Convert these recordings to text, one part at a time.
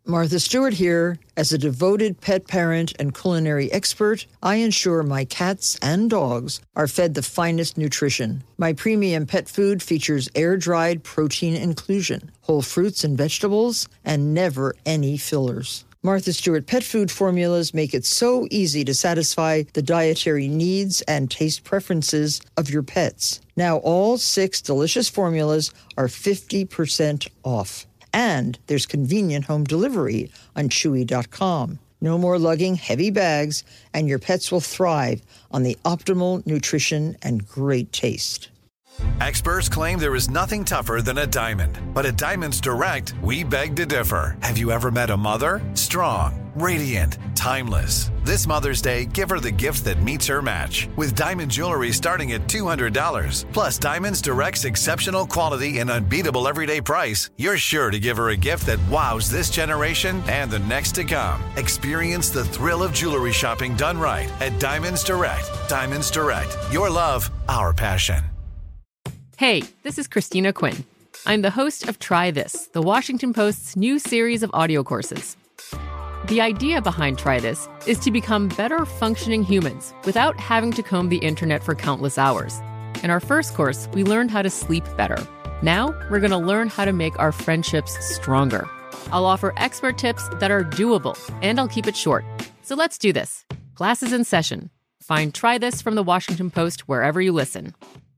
Martha Stewart here. As a devoted pet parent and culinary expert, I ensure my cats and dogs are fed the finest nutrition. My premium pet food features air-dried protein inclusion, whole fruits and vegetables, and never any fillers. Martha Stewart pet food formulas make it so easy to satisfy the dietary needs and taste preferences of your pets. Now all 6 delicious formulas are 50% off. And there's convenient home delivery on Chewy.com. No more lugging heavy bags, and your pets will thrive on the optimal nutrition and great taste. Experts claim there is nothing tougher than a diamond. But at Diamonds Direct, we beg to differ. Have you ever met a mother? Strong, radiant, timeless. This Mother's Day, give her the gift that meets her match. With diamond jewelry starting at $200. Plus Diamonds Direct's exceptional quality and unbeatable everyday price, you're sure to give her a gift that wows this generation and the next to come. Experience the thrill of jewelry shopping done right at Diamonds Direct. Diamonds Direct. Your love, our passion. Hey, this is Christina Quinn. I'm the host of Try This, the Washington Post's new series of audio courses. The idea behind Try This is to become better functioning humans without having to comb the internet for countless hours. In our first course, we learned how to sleep better. Now, we're going to learn how to make our friendships stronger. I'll offer expert tips that are doable, and I'll keep it short. So let's do this. Class is in session. Find Try This from the Washington Post wherever you listen.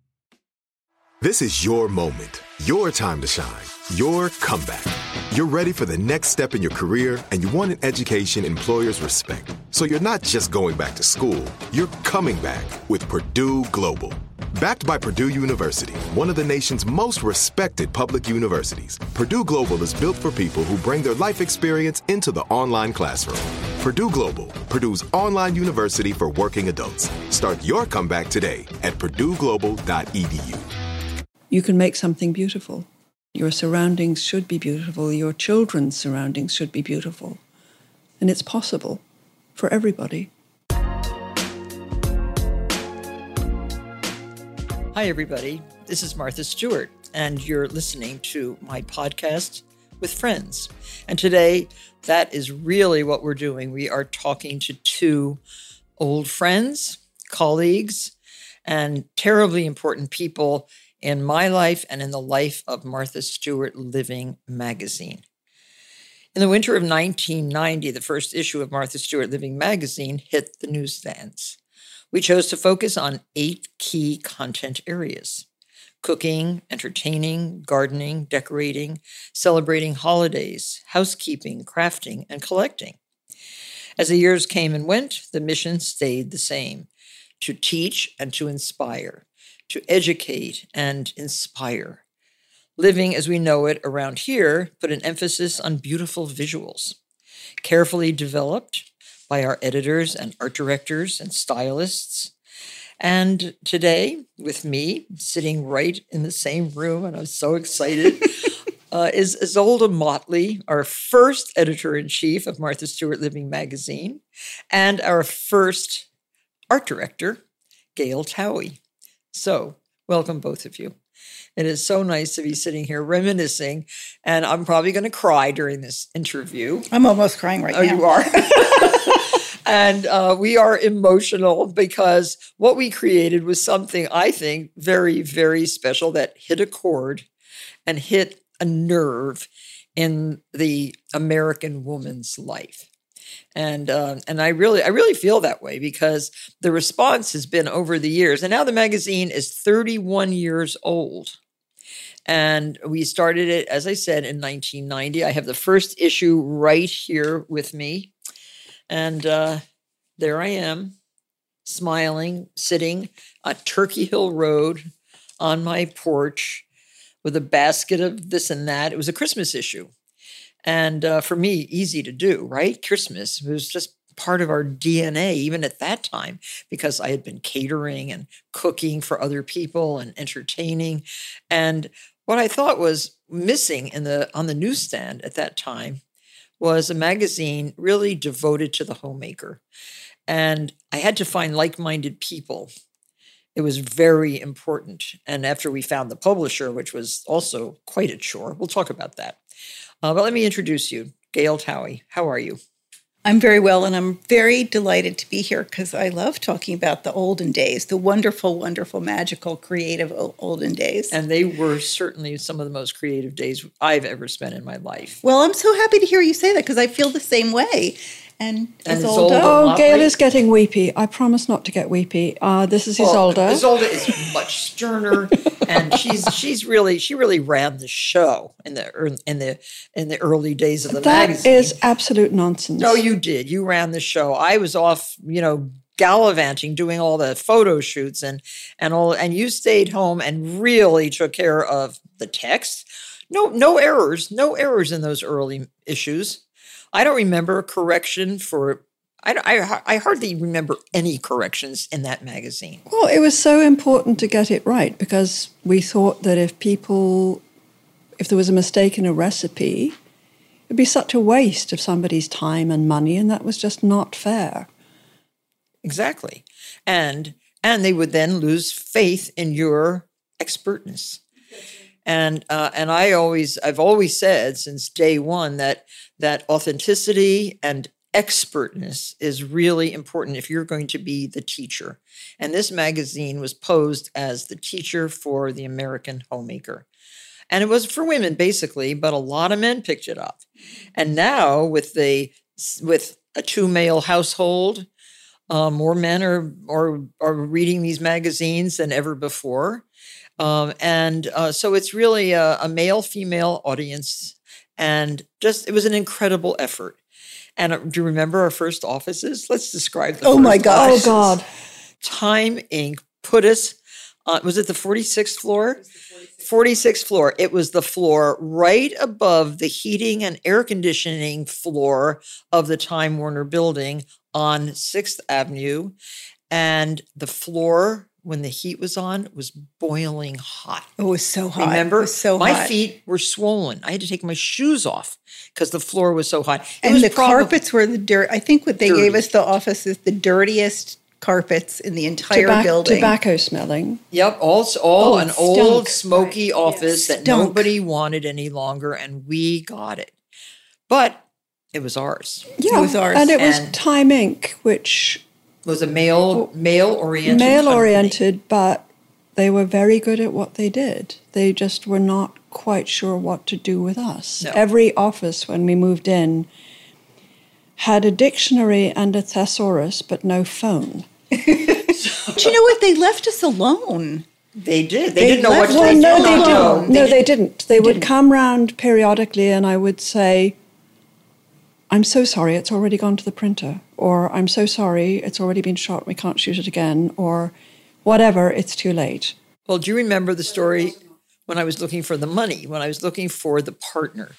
This is your moment, your time to shine, your comeback. You're ready for the next step in your career, and you want an education employers respect. So you're not just going back to school, you're coming back with Purdue Global. Backed by Purdue University, one of the nation's most respected public universities, Purdue Global is built for people who bring their life experience into the online classroom. Purdue Global, Purdue's online university for working adults. Start your comeback today at purdueglobal.edu. You can make something beautiful. Your surroundings should be beautiful. Your children's surroundings should be beautiful. And it's possible for everybody. Hi, everybody. This is Martha Stewart, and you're listening to my podcast with friends. And today, that is really what we're doing. We are talking to 2 old friends, colleagues, and terribly important people in my life and in the life of Martha Stewart Living magazine. In the winter of 1990, the first issue of Martha Stewart Living magazine hit the newsstands. We chose to focus on 8 key content areas: cooking, entertaining, gardening, decorating, celebrating holidays, housekeeping, crafting, and collecting. As the years came and went, the mission stayed the same: to teach and to inspire, to educate and inspire. Living as we know it around here put an emphasis on beautiful visuals, carefully developed by our editors and art directors and stylists. And today, with me, sitting right in the same room, and I'm so excited, is Isolde Motley, our first editor-in-chief of Martha Stewart Living magazine, and our first art director, Gail Towie. So, welcome both of you. It is so nice to be sitting here reminiscing, and I'm probably going to cry during this interview. I'm almost crying right now. Oh, you are? And we are emotional because what we created was something, I think, very, very special that hit a chord and hit a nerve in the American woman's life. And I really feel that way because the response has been over the years. And now the magazine is 31 years old. And we started it, as I said, in 1990. I have the first issue right here with me. And there I am, smiling, sitting at Turkey Hill Road on my porch with a basket of this and that. It was a Christmas issue. And for me, easy to do, right? Christmas was just part of our DNA, even at that time, because I had been catering and cooking for other people and entertaining. And what I thought was missing on the newsstand at that time was a magazine really devoted to the homemaker. And I had to find like-minded people. It was very important. And after we found the publisher, which was also quite a chore, we'll talk about that. But let me introduce you. Gail Towie. How are you? I'm very well, and I'm very delighted to be here because I love talking about the olden days, the wonderful, wonderful, magical, creative olden days. And they were certainly some of the most creative days I've ever spent in my life. Well, I'm so happy to hear you say that because I feel the same way. And Isolde. Oh, Gail is getting weepy. I promise not to get weepy. This is Isolde. Isolde is much sterner, and she really ran the show in the early days of the magazine. That is absolute nonsense. No, you did. You ran the show. I was off, gallivanting, doing all the photo shoots and you stayed home and really took care of the text. No errors in those early issues. I don't remember a correction I hardly remember any corrections in that magazine. Well, it was so important to get it right because we thought that if there was a mistake in a recipe, it'd be such a waste of somebody's time and money, and that was just not fair. Exactly. And they would then lose faith in your expertness. And I've always said since day one that authenticity and expertness is really important if you're going to be the teacher. And this magazine was posed as the teacher for the American homemaker. And it was for women basically, but a lot of men picked it up. And now with a two-male household, more men are reading these magazines than ever before. So it's really a male-female audience, and it was an incredible effort. And do you remember our first offices? Let's describe the my gosh. offices. Oh, God. Time Inc. put us, was it the 46th floor? 46th floor. It was the floor right above the heating and air conditioning floor of the Time Warner building on 6th Avenue. And the floor, when the heat was on, was boiling hot. It was so hot. Remember? It was so my hot. feet were swollen. I had to take my shoes off because the floor was so hot. And the carpets were the dirt. I think what they gave us the office is the dirtiest carpets in the entire building. Tobacco smelling. Yep, all an old smoky office that Stunk. nobody wanted any longer, and we got it. But it was ours. Yeah, it was ours. And it was And- Time Inc., which Was a male-oriented male-oriented, but they were very good at what they did. They just were not quite sure what to do with us. No. Every office, when we moved in, had a dictionary and a thesaurus, but no phone. But you know what? They left us alone. They did. They didn't know what left to us do. No, they alone. didn't. No, they didn't. They would come round periodically, and I would say, "I'm so sorry, it's already gone to the printer," or "I'm so sorry, it's already been shot, we can't shoot it again," or whatever, it's too late. Well, do you remember the story when I was looking for the money, when I was looking for the partner?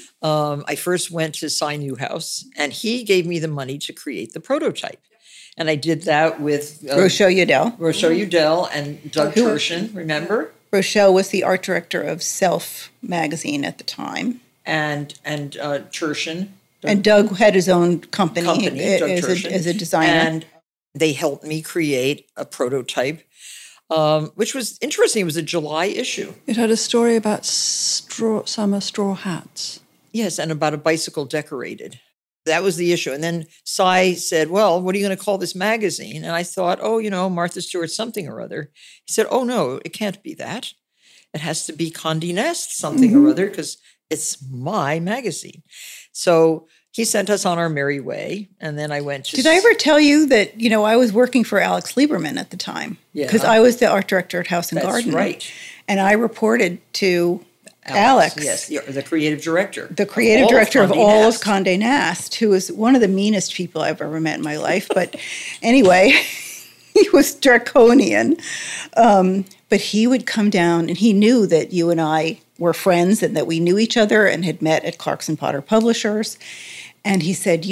I first went to Cy Newhouse, and he gave me the money to create the prototype. And I did that with Rochelle Udell. Rochelle Udell and Doug Turshin, remember? Rochelle was the art director of Self magazine at the time. And Turshin. And Doug had his own company Doug Turshin. as a designer. And they helped me create a prototype, which was interesting. It was a July issue. It had a story about summer straw hats. Yes, and about a bicycle decorated. That was the issue. And then Cy said, well, what are you going to call this magazine? And I thought, Martha Stewart something or other. He said, oh, no, it can't be that. It has to be Condé Nast something or other because it's my magazine. So he sent us on our merry way. And then I went to... Did I ever tell you that, I was working for Alex Lieberman at the time? Yeah. Because I was the art director at House and That's Garden. right. And I reported to Alex. Yes, the creative director. The creative director of Condé all Nast. of Condé Nast, who was one of the meanest people I've ever met in my life. But anyway, he was draconian. But he would come down, and he knew that you and I were friends and that we knew each other and had met at Clarkson Potter Publishers. And he said,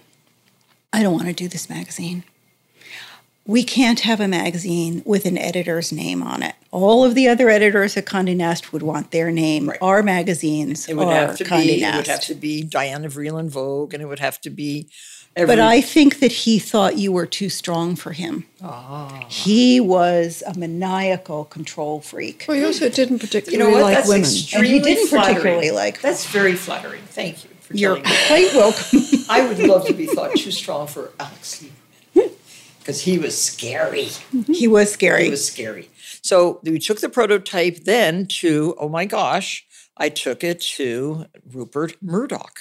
I don't want to do this magazine. We can't have a magazine with an editor's name on it. All of the other editors at Condé Nast would want their name. Right. Our magazines It would are have to Condé be. Nast. It would have to be Diana Vreeland Vogue, and it would have to be. But I think that he thought you were too strong for him. He was a maniacal control freak. Well, he also didn't particularly You know what? like That's women. extremely And he didn't flattering. particularly like- That's very flattering. Thank you. for You're telling me. quite welcome. I would love to be thought too strong for Alex Lieberman because he was scary. He was scary. He was scary. So we took the prototype then to, oh my gosh, I took it to Rupert Murdoch.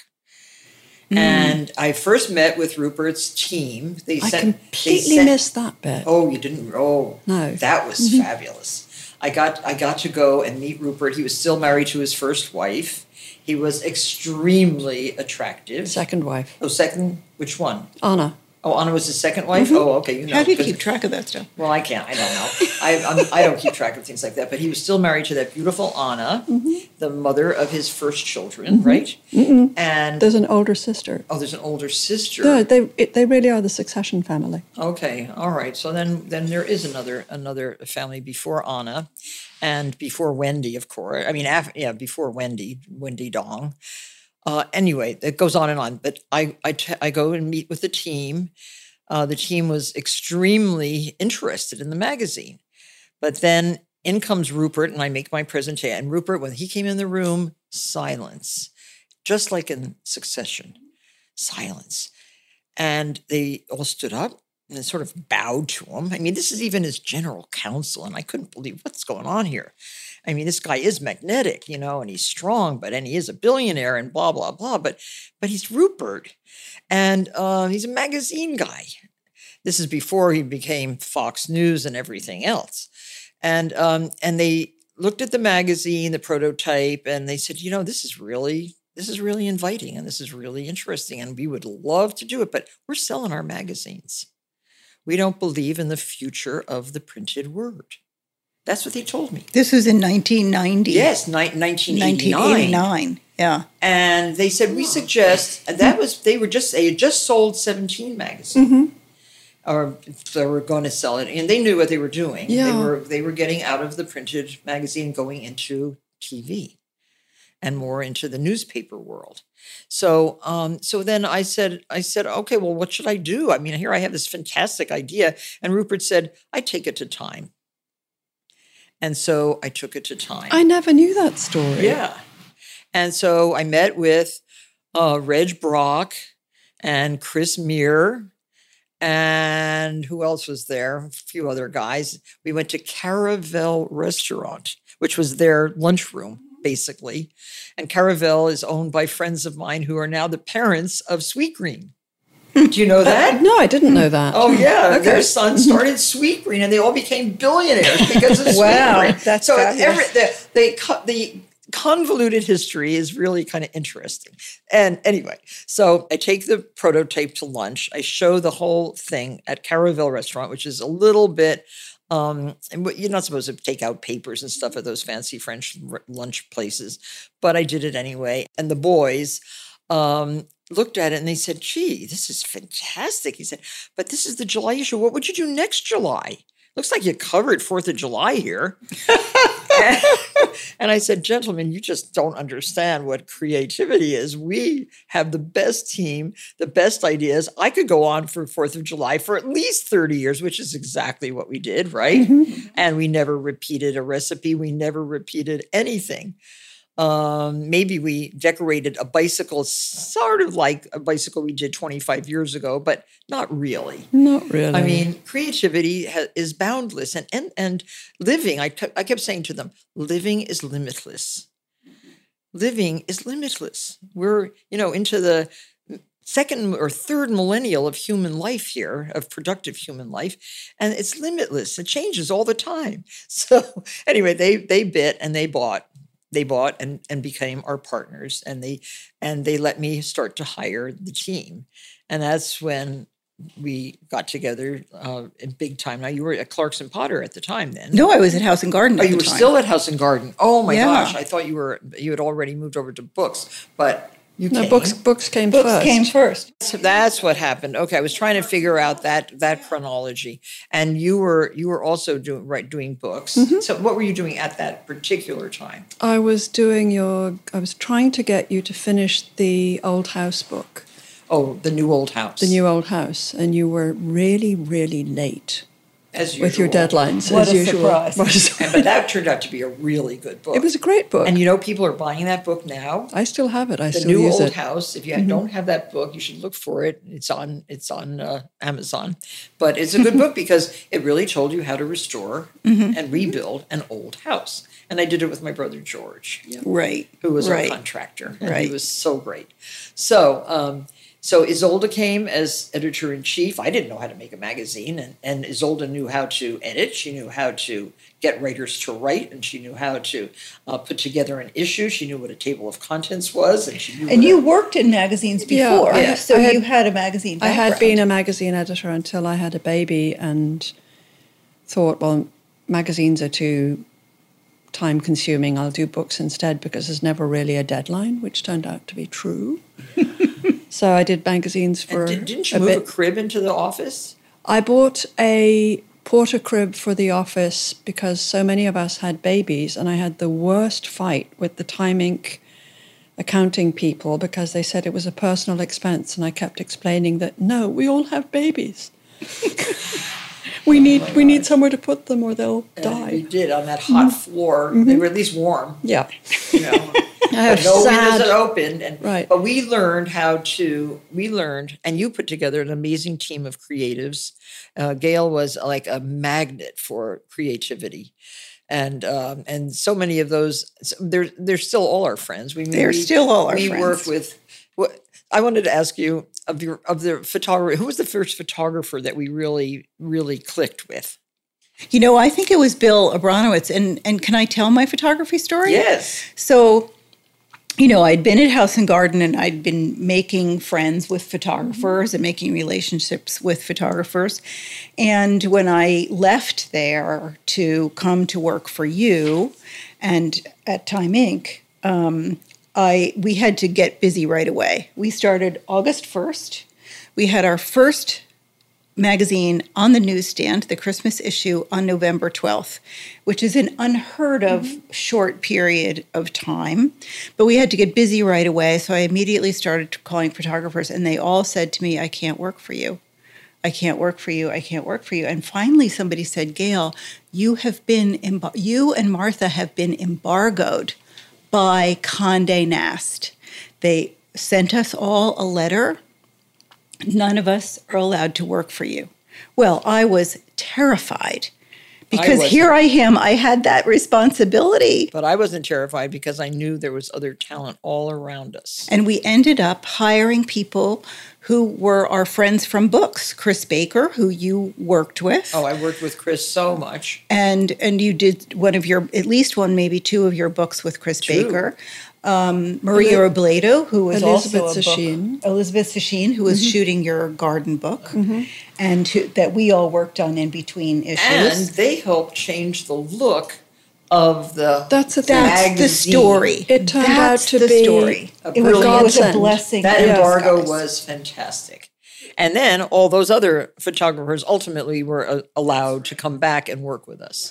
And I first met with Rupert's team. I completely missed that bit. Oh, you didn't? Oh, no. That was fabulous. I got to go and meet Rupert. He was still married to his first wife. He was extremely attractive. Second wife. Oh, second? Which one? Anna. Oh, Anna was his second wife? Oh, okay. You know, How do you keep track of that stuff? Well, I can't. I don't know. I don't keep track of things like that. But he was still married to that beautiful Anna, the mother of his first children, right? And there's an older sister. Oh, there's an older sister. No, they really are the Succession family. Okay, all right. So then there is another family before Anna, and before Wendy, of course. I mean, before Wendy Dong. Anyway, it goes on and on. But I go and meet with the team. The team was extremely interested in the magazine. But then in comes Rupert, and I make my presentation. And Rupert, when he came in the room, silence. Just like in Succession, silence. And they all stood up and sort of bowed to him. I mean, this is even his general counsel, and I couldn't believe what's going on here. I mean, this guy is magnetic, and he's strong, and he is a billionaire and blah, blah, blah. But he's Rupert, and he's a magazine guy. This is before he became Fox News and everything else. And they looked at the magazine, the prototype, and they said, this is really inviting, and this is really interesting, and we would love to do it, but we're selling our magazines. We don't believe in the future of the printed word. That's what they told me. This was in 1990. Yes, 1989. 1989, yeah. And they said, we suggest, and they had just sold 17 magazines. Or they were going to sell it, and they knew what they were doing. Yeah. They were getting out of the printed magazine, going into TV and more into the newspaper world. So then I said, okay, well, what should I do? I mean, here I have this fantastic idea. And Rupert said, I take it to Time. And so I took it to Time. I never knew that story. Yeah. And so I met with Reg Brock and Chris Meir, and who else was there? A few other guys. We went to Caravel Restaurant, which was their lunchroom, basically. And Caravel is owned by friends of mine who are now the parents of Sweetgreen. Do you know that? No, I didn't know that. Oh, yeah. Okay. Their son started Sweetgreen, and they all became billionaires because of Sweetgreen. Wow, that's so fabulous. the convoluted history is really kind of interesting. And anyway, so I take the prototype to lunch. I show the whole thing at Caravel Restaurant, which is a little bit, and you're not supposed to take out papers and stuff at those fancy French lunch places, but I did it anyway. And the boys looked at it and they said, gee, this is fantastic. He said, but this is the July issue. What would you do next July? Looks like you covered 4th of July here. And I said, gentlemen, you just don't understand what creativity is. We have the best team, the best ideas. I could go on for 4th of July for at least 30 years, which is exactly what we did, right? And we never repeated a recipe. We never repeated anything. Maybe we decorated a bicycle, sort of like a bicycle we did 25 years ago, but not really. Not really. I mean, creativity is boundless, and living. I kept saying to them, living is limitless. Living is limitless. We're into the second or third millennial of human life here, of productive human life, and it's limitless. It changes all the time. So anyway, they bit and they bought. They bought and became our partners, and they let me start to hire the team. And that's when we got together in big time. Now, you were at Clarkson Potter at the time then. No, I was at House and Garden. Oh, you were still at House and Garden. Oh my gosh. Yeah. I thought you had already moved over to books, but you came. Books came first. Books came first. So that's what happened. Okay, I was trying to figure out that chronology, and you were also doing books. So what were you doing at that particular time? I was trying to get you to finish the Old House book. Oh, the New Old House. The New Old House, and you were really, really late. As with your usual. deadlines, What as a usual. surprise. What a surprise. But that turned out to be a really good book. It was a great book. And people are buying that book now. I still have it. I The still New use Old it. House. If you don't have that book, you should look for it. It's on Amazon. But it's a good book because it really told you how to restore and rebuild an old house. And I did it with my brother George, Right. who was our right. contractor. And Right. he was so great. So Isolde came as editor-in-chief. I didn't know how to make a magazine, and Isolde knew how to edit. She knew how to get writers to write, and she knew how to put together an issue. She knew what a table of contents was, and she knew. And you worked in magazines before, Yeah. so I you had a magazine I background. had been a magazine editor until I had a baby and thought, well, magazines are too time-consuming. I'll do books instead because there's never really a deadline, which turned out to be true. So I did magazines for And didn't you a move bit. a crib into the office? I bought a porter crib for the office because so many of us had babies, and I had the worst fight with the Time Inc. accounting people because they said it was a personal expense, and I kept explaining that, no, we all have babies. We need somewhere to put them or they'll We die. did on that hot floor. They were at least warm. Yeah. You know. I have No windows sad, that opened, Right. But we learned, and you put together an amazing team of creatives. Gail was like a magnet for creativity, and so many of those. They're still all our friends. They're still all our we friends. work with. I wanted to ask you of the photographer. Who was the first photographer that we really, really clicked with? I think it was Bill Abronowitz. And can I tell my photography story? Yes. So, I'd been at House and Garden and I'd been making friends with photographers and making relationships with photographers. And when I left there to come to work for you and at Time Inc., we had to get busy right away. We started August 1st. We had our first magazine on the newsstand, the Christmas issue, on November 12th, which is an unheard of short period of time. But we had to get busy right away, so I immediately started calling photographers, and they all said to me, I can't work for you. I can't work for you. I can't work for you. And finally somebody said, Gail, you and Martha have been embargoed by Condé Nast. They sent us all a letter. None of us are allowed to work for you. Well, I was terrified because here I am. I had that responsibility. But I wasn't terrified because I knew there was other talent all around us. And we ended up hiring people who were our friends from books. Chris Baker, who you worked with. Oh, I worked with Chris so much. And you did at least one, maybe two of your books with Chris Baker. Maria Robledo, who was Elizabeth also Sacheen. Elizabeth Sacheen, who was shooting your garden book, and that we all worked on in between issues. And they helped change the look of the That's the thing. That's the magazine. story. It turned That's out to the be story. a It was a godsend. blessing. That in embargo disguise. was fantastic. And then all those other photographers ultimately were allowed to come back and work with us.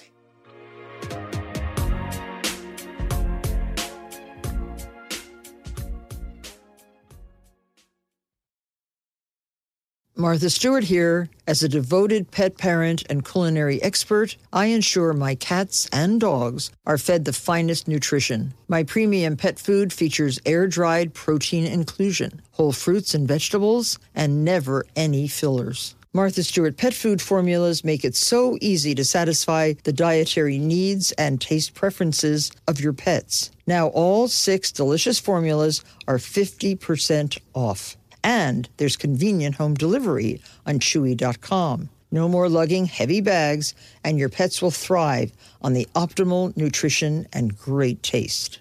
Martha Stewart here. As a devoted pet parent and culinary expert, I ensure my cats and dogs are fed the finest nutrition. My premium pet food features air-dried protein inclusion, whole fruits and vegetables, and never any fillers. Martha Stewart pet food formulas make it so easy to satisfy the dietary needs and taste preferences of your pets. Now all 6 delicious formulas are 50% off. And there's convenient home delivery on Chewy.com. No more lugging heavy bags, and your pets will thrive on the optimal nutrition and great taste.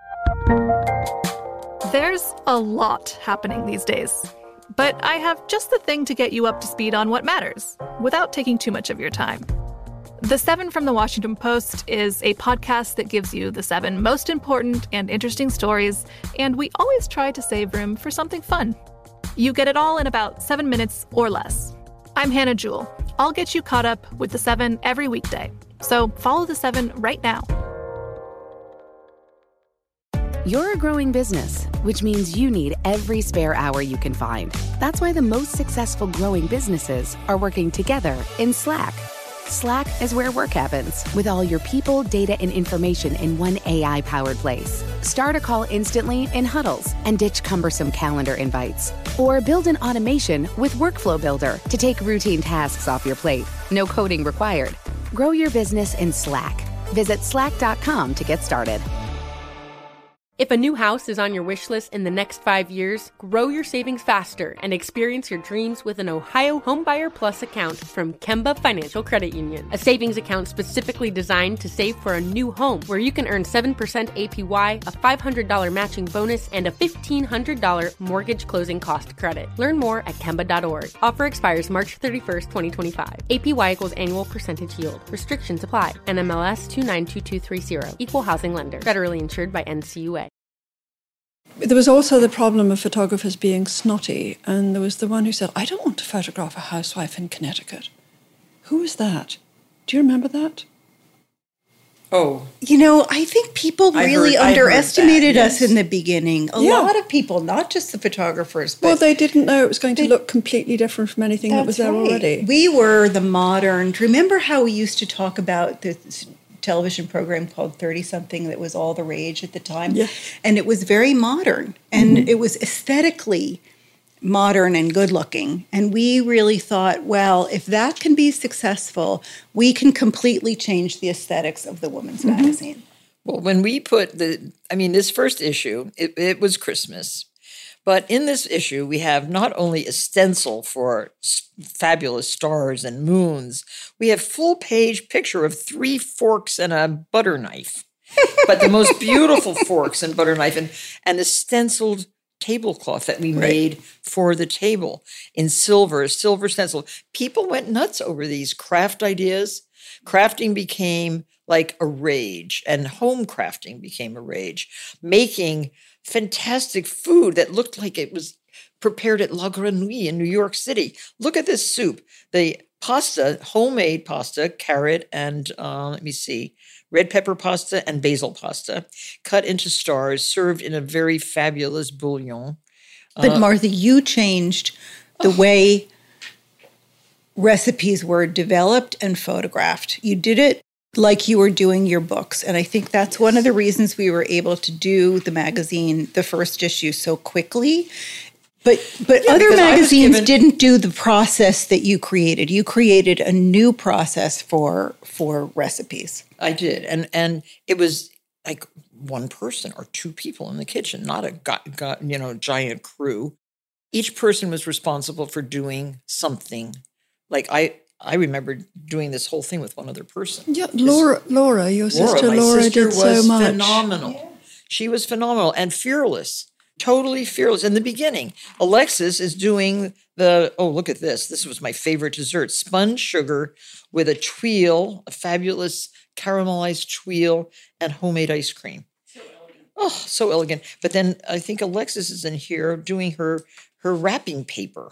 There's a lot happening these days, but I have just the thing to get you up to speed on what matters without taking too much of your time. The 7 from the Washington Post is a podcast that gives you the 7 most important and interesting stories, and we always try to save room for something fun. You get it all in about 7 minutes or less. I'm Hannah Jewell. I'll get you caught up with the 7 every weekday. So follow the 7 right now. You're a growing business, which means you need every spare hour you can find. That's why the most successful growing businesses are working together in Slack. Slack is where work happens, with all your people, data, and information in one AI-powered place. Start a call instantly in huddles and ditch cumbersome calendar invites. Or build an automation with Workflow Builder to take routine tasks off your plate. No coding required. Grow your business in Slack. Visit slack.com to get started. If a new house is on your wish list in the next 5 years, grow your savings faster and experience your dreams with an Ohio Homebuyer Plus account from Kemba Financial Credit Union. A savings account specifically designed to save for a new home, where you can earn 7% APY, a $500 matching bonus, and a $1,500 mortgage closing cost credit. Learn more at Kemba.org. Offer expires March 31st, 2025. APY equals annual percentage yield. Restrictions apply. NMLS 292230. Equal housing lender. Federally insured by NCUA. There was also the problem of photographers being snotty, and there was the one who said, I don't want to photograph a housewife in Connecticut. Who was that? Do you remember that? Oh. You know, I think people really underestimated us in the beginning. A lot of people, not just the photographers. But well, they didn't know it was going to look completely different from anything that was there already. We were the modern. Remember how we used to talk about this television program called 30-something that was all the rage at the time? Yeah. And it was very modern, and it was aesthetically modern and good-looking. And we really thought, well, if that can be successful, we can completely change the aesthetics of the women's magazine. Well, when we put this first issue, it was Christmas. But in this issue, we have not only a stencil for fabulous stars and moons, we have full-page picture of 3 forks and a butter knife. But the most beautiful forks and butter knife, and the stenciled tablecloth that we made for the table in silver stencil. People went nuts over these craft ideas. Crafting became like a rage, and home crafting became a rage. Making fantastic food that looked like it was prepared at La Grenouille in New York City. Look at this soup. The pasta, homemade pasta, carrot and, red pepper pasta and basil pasta, cut into stars, served in a very fabulous bouillon. But Martha, you changed the way recipes were developed and photographed. You did it like you were doing your books. And I think that's one of the reasons we were able to do the magazine, the first issue, so quickly. But other magazines didn't do the process that you created. You created a new process for recipes. I did. And it was like one person or 2 people in the kitchen, not a giant crew. Each person was responsible for doing something. Like I remember doing this whole thing with one other person. Yeah, Laura, your sister Laura did so much. Phenomenal. Yeah. She was phenomenal and fearless, totally fearless. In the beginning, Alexis is doing look at this. This was my favorite dessert, sponge sugar with a tuile, a fabulous caramelized tuile, and homemade ice cream. So elegant. Oh, so elegant. But then I think Alexis is in here doing her wrapping paper.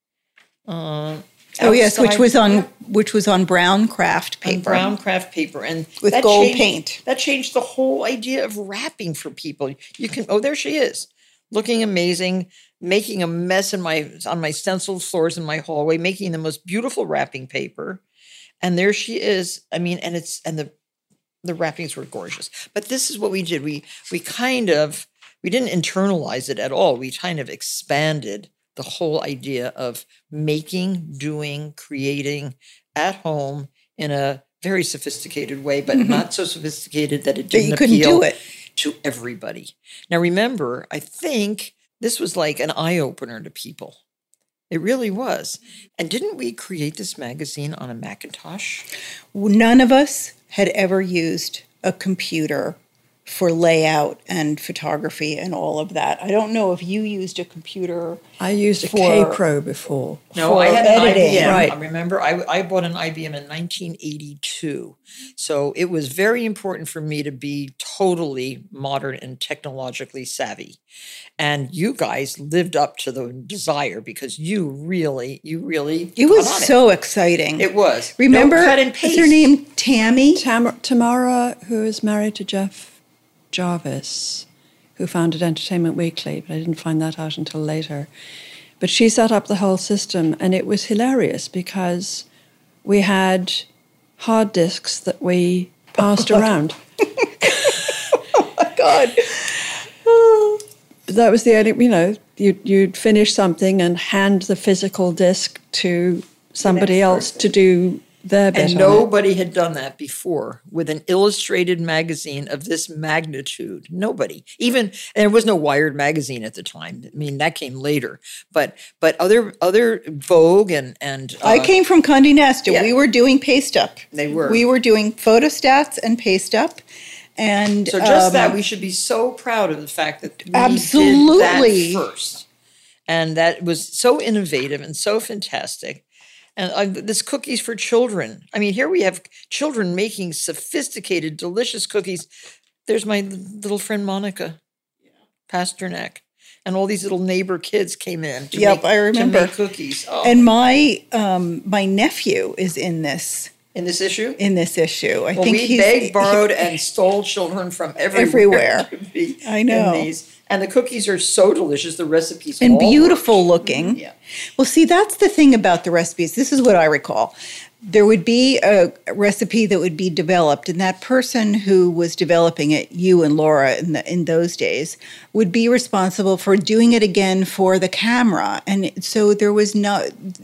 Yes, which was on brown craft paper. Brown craft paper, and with gold paint. That changed the whole idea of wrapping for people. You can there she is, looking amazing, making a mess on my stenciled floors in my hallway, making the most beautiful wrapping paper, and there she is. I mean, and the wrappings were gorgeous. But this is what we did. We didn't internalize it at all. We kind of expanded the whole idea of making, doing, creating at home in a very sophisticated way, but not so sophisticated that it didn't appeal to everybody. Now, remember, I think this was like an eye-opener to people. It really was. And didn't we create this magazine on a Macintosh? None of us had ever used a computer for layout and photography and all of that. I don't know if you used a computer. I used a K-Pro before. No, I had editing. an IBM. Right. I remember I bought an IBM in 1982. So it was very important for me to be totally modern and technologically savvy. And you guys lived up to the desire because you really It was so exciting. It was. Remember, cut and paste. Is her name Tammy? Tamara, who is married to Jeff Jarvis, who founded Entertainment Weekly, but I didn't find that out until later. But she set up the whole system, and it was hilarious because we had hard disks that we passed around. Oh my God. That was the only, you'd finish something and hand the physical disk to somebody else to do their bit. And nobody had done that before with an illustrated magazine of this magnitude. Nobody. Even, and there was no Wired magazine at the time. I mean, that came later. But other Vogue and I came from Condé Nast. Yeah. We were doing Paste Up. They were. We were doing Photostats and Paste Up. And so just that, we should be so proud of the fact that we absolutely did that first. And that was so innovative and so fantastic. And this cookies for children. I mean, here we have children making sophisticated, delicious cookies. There's my little friend Monica Pasternak. And all these little neighbor kids came in to, I remember. to make cookies. Oh. And my nephew is in this. In this issue? In this issue. I think we begged, borrowed, and stole children from everywhere. To be I know. In these. And the cookies are so delicious. The recipes and all beautiful work. looking. Yeah. Well, see, that's the thing about the recipes. This is what I recall. There would be a recipe that would be developed, and that person who was developing it, you and Laura in those days, would be responsible for doing it again for the camera. And so there was none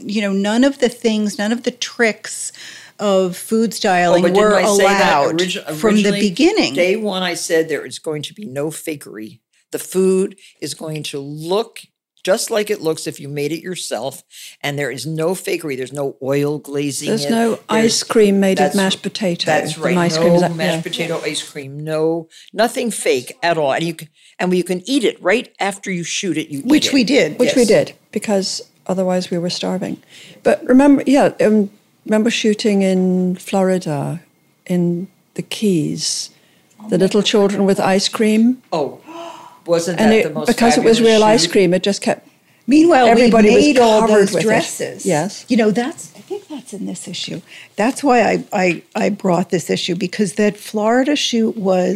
of the things, none of the tricks of food styling were allowed from the beginning. Day one, I said there is going to be no fakery. The food is going to look just like it looks if you made it yourself, and there is no fakery. There's no oil glazing. There's no ice cream made of mashed potato. That's right. No mashed potato ice cream. No, nothing fake at all. And you can eat it right after you shoot it. Which we did, because otherwise we were starving. But remember shooting in Florida, in the Keys, the little children with ice cream. Oh. Wasn't that the most because it was real ice cream, it just kept. Meanwhile, everybody we made was all covered those with dresses. It. Yes, I think that's in this issue. That's why I brought this issue, because that Florida shoot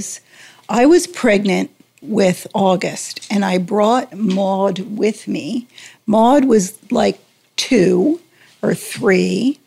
I was pregnant with August, and I brought Maud with me. Maud was like 2 or 3.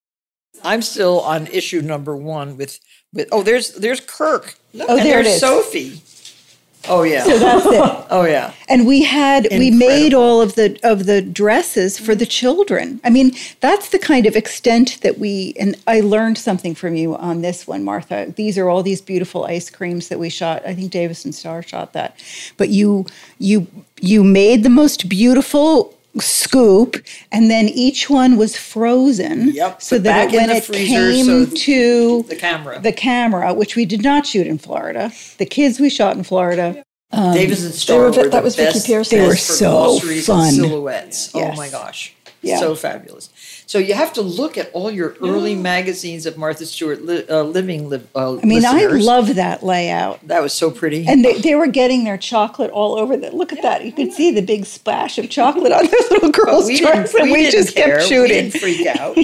I'm still on issue number 1 with there's Kirk. Oh, and there it is. Sophie. Oh yeah. So that's it. Oh yeah. And we made all of the dresses for the children. I mean, that's the kind of extent that and I learned something from you on this one, Martha. These are all these beautiful ice creams that we shot. I think Davis and Starr shot that. But you made the most beautiful scoop, and then each one was frozen. Yep. So that when it came to the camera, which we did not shoot in Florida, the kids we shot in Florida. Davis and Starr were that was Vicki Pearson. They were so fun. Silhouettes. Yes. Oh my gosh. Yeah. So fabulous. So you have to look at all your early magazines of Martha Stewart listeners. I love that layout. That was so pretty. And they were getting their chocolate all over. Look at that. You could see the big splash of chocolate on those little girls' dress, and we just kept shooting. We didn't freak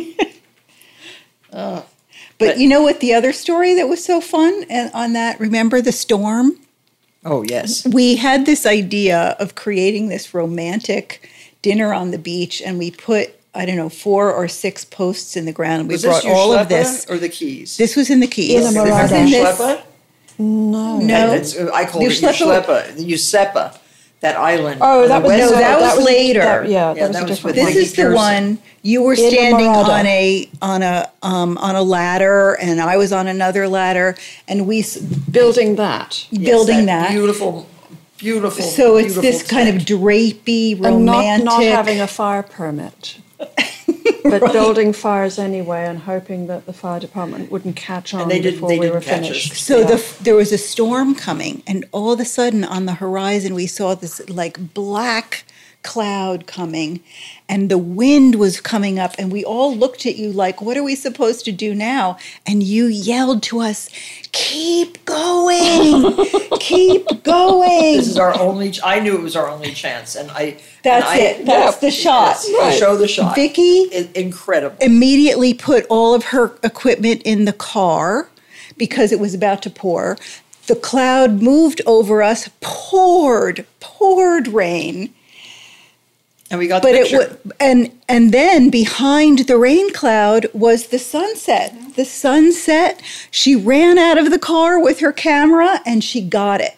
out. But you know what the other story that was so fun on that? Remember the storm? Oh, yes. We had this idea of creating this romantic dinner on the beach, and we put 4 or 6 posts in the ground. And we brought all of this. Or the Keys? This was in the Keys. In the Schleppe? No. I called it Schleppe. Useppa, that island. Oh, that was later. That was different. This is the one you were standing on a ladder, and I was on another ladder, and we building that. Beautiful. So it's this kind of drapey, romantic. And not having a fire permit. But building fires anyway and hoping that the fire department wouldn't catch on before we were finished. So there was a storm coming, and all of a sudden on the horizon we saw this like black cloud coming, and the wind was coming up, and we all looked at you like, what are we supposed to do now? And you yelled to us, keep going, keep going. This is our only, I knew it was our only chance. That's the shot. Right. Show the shot. Vicki, incredible, immediately put all of her equipment in the car because it was about to pour. The cloud moved over us, poured rain. And we got the picture. And then behind the rain cloud was the sunset. Mm-hmm. The sunset, she ran out of the car with her camera and she got it.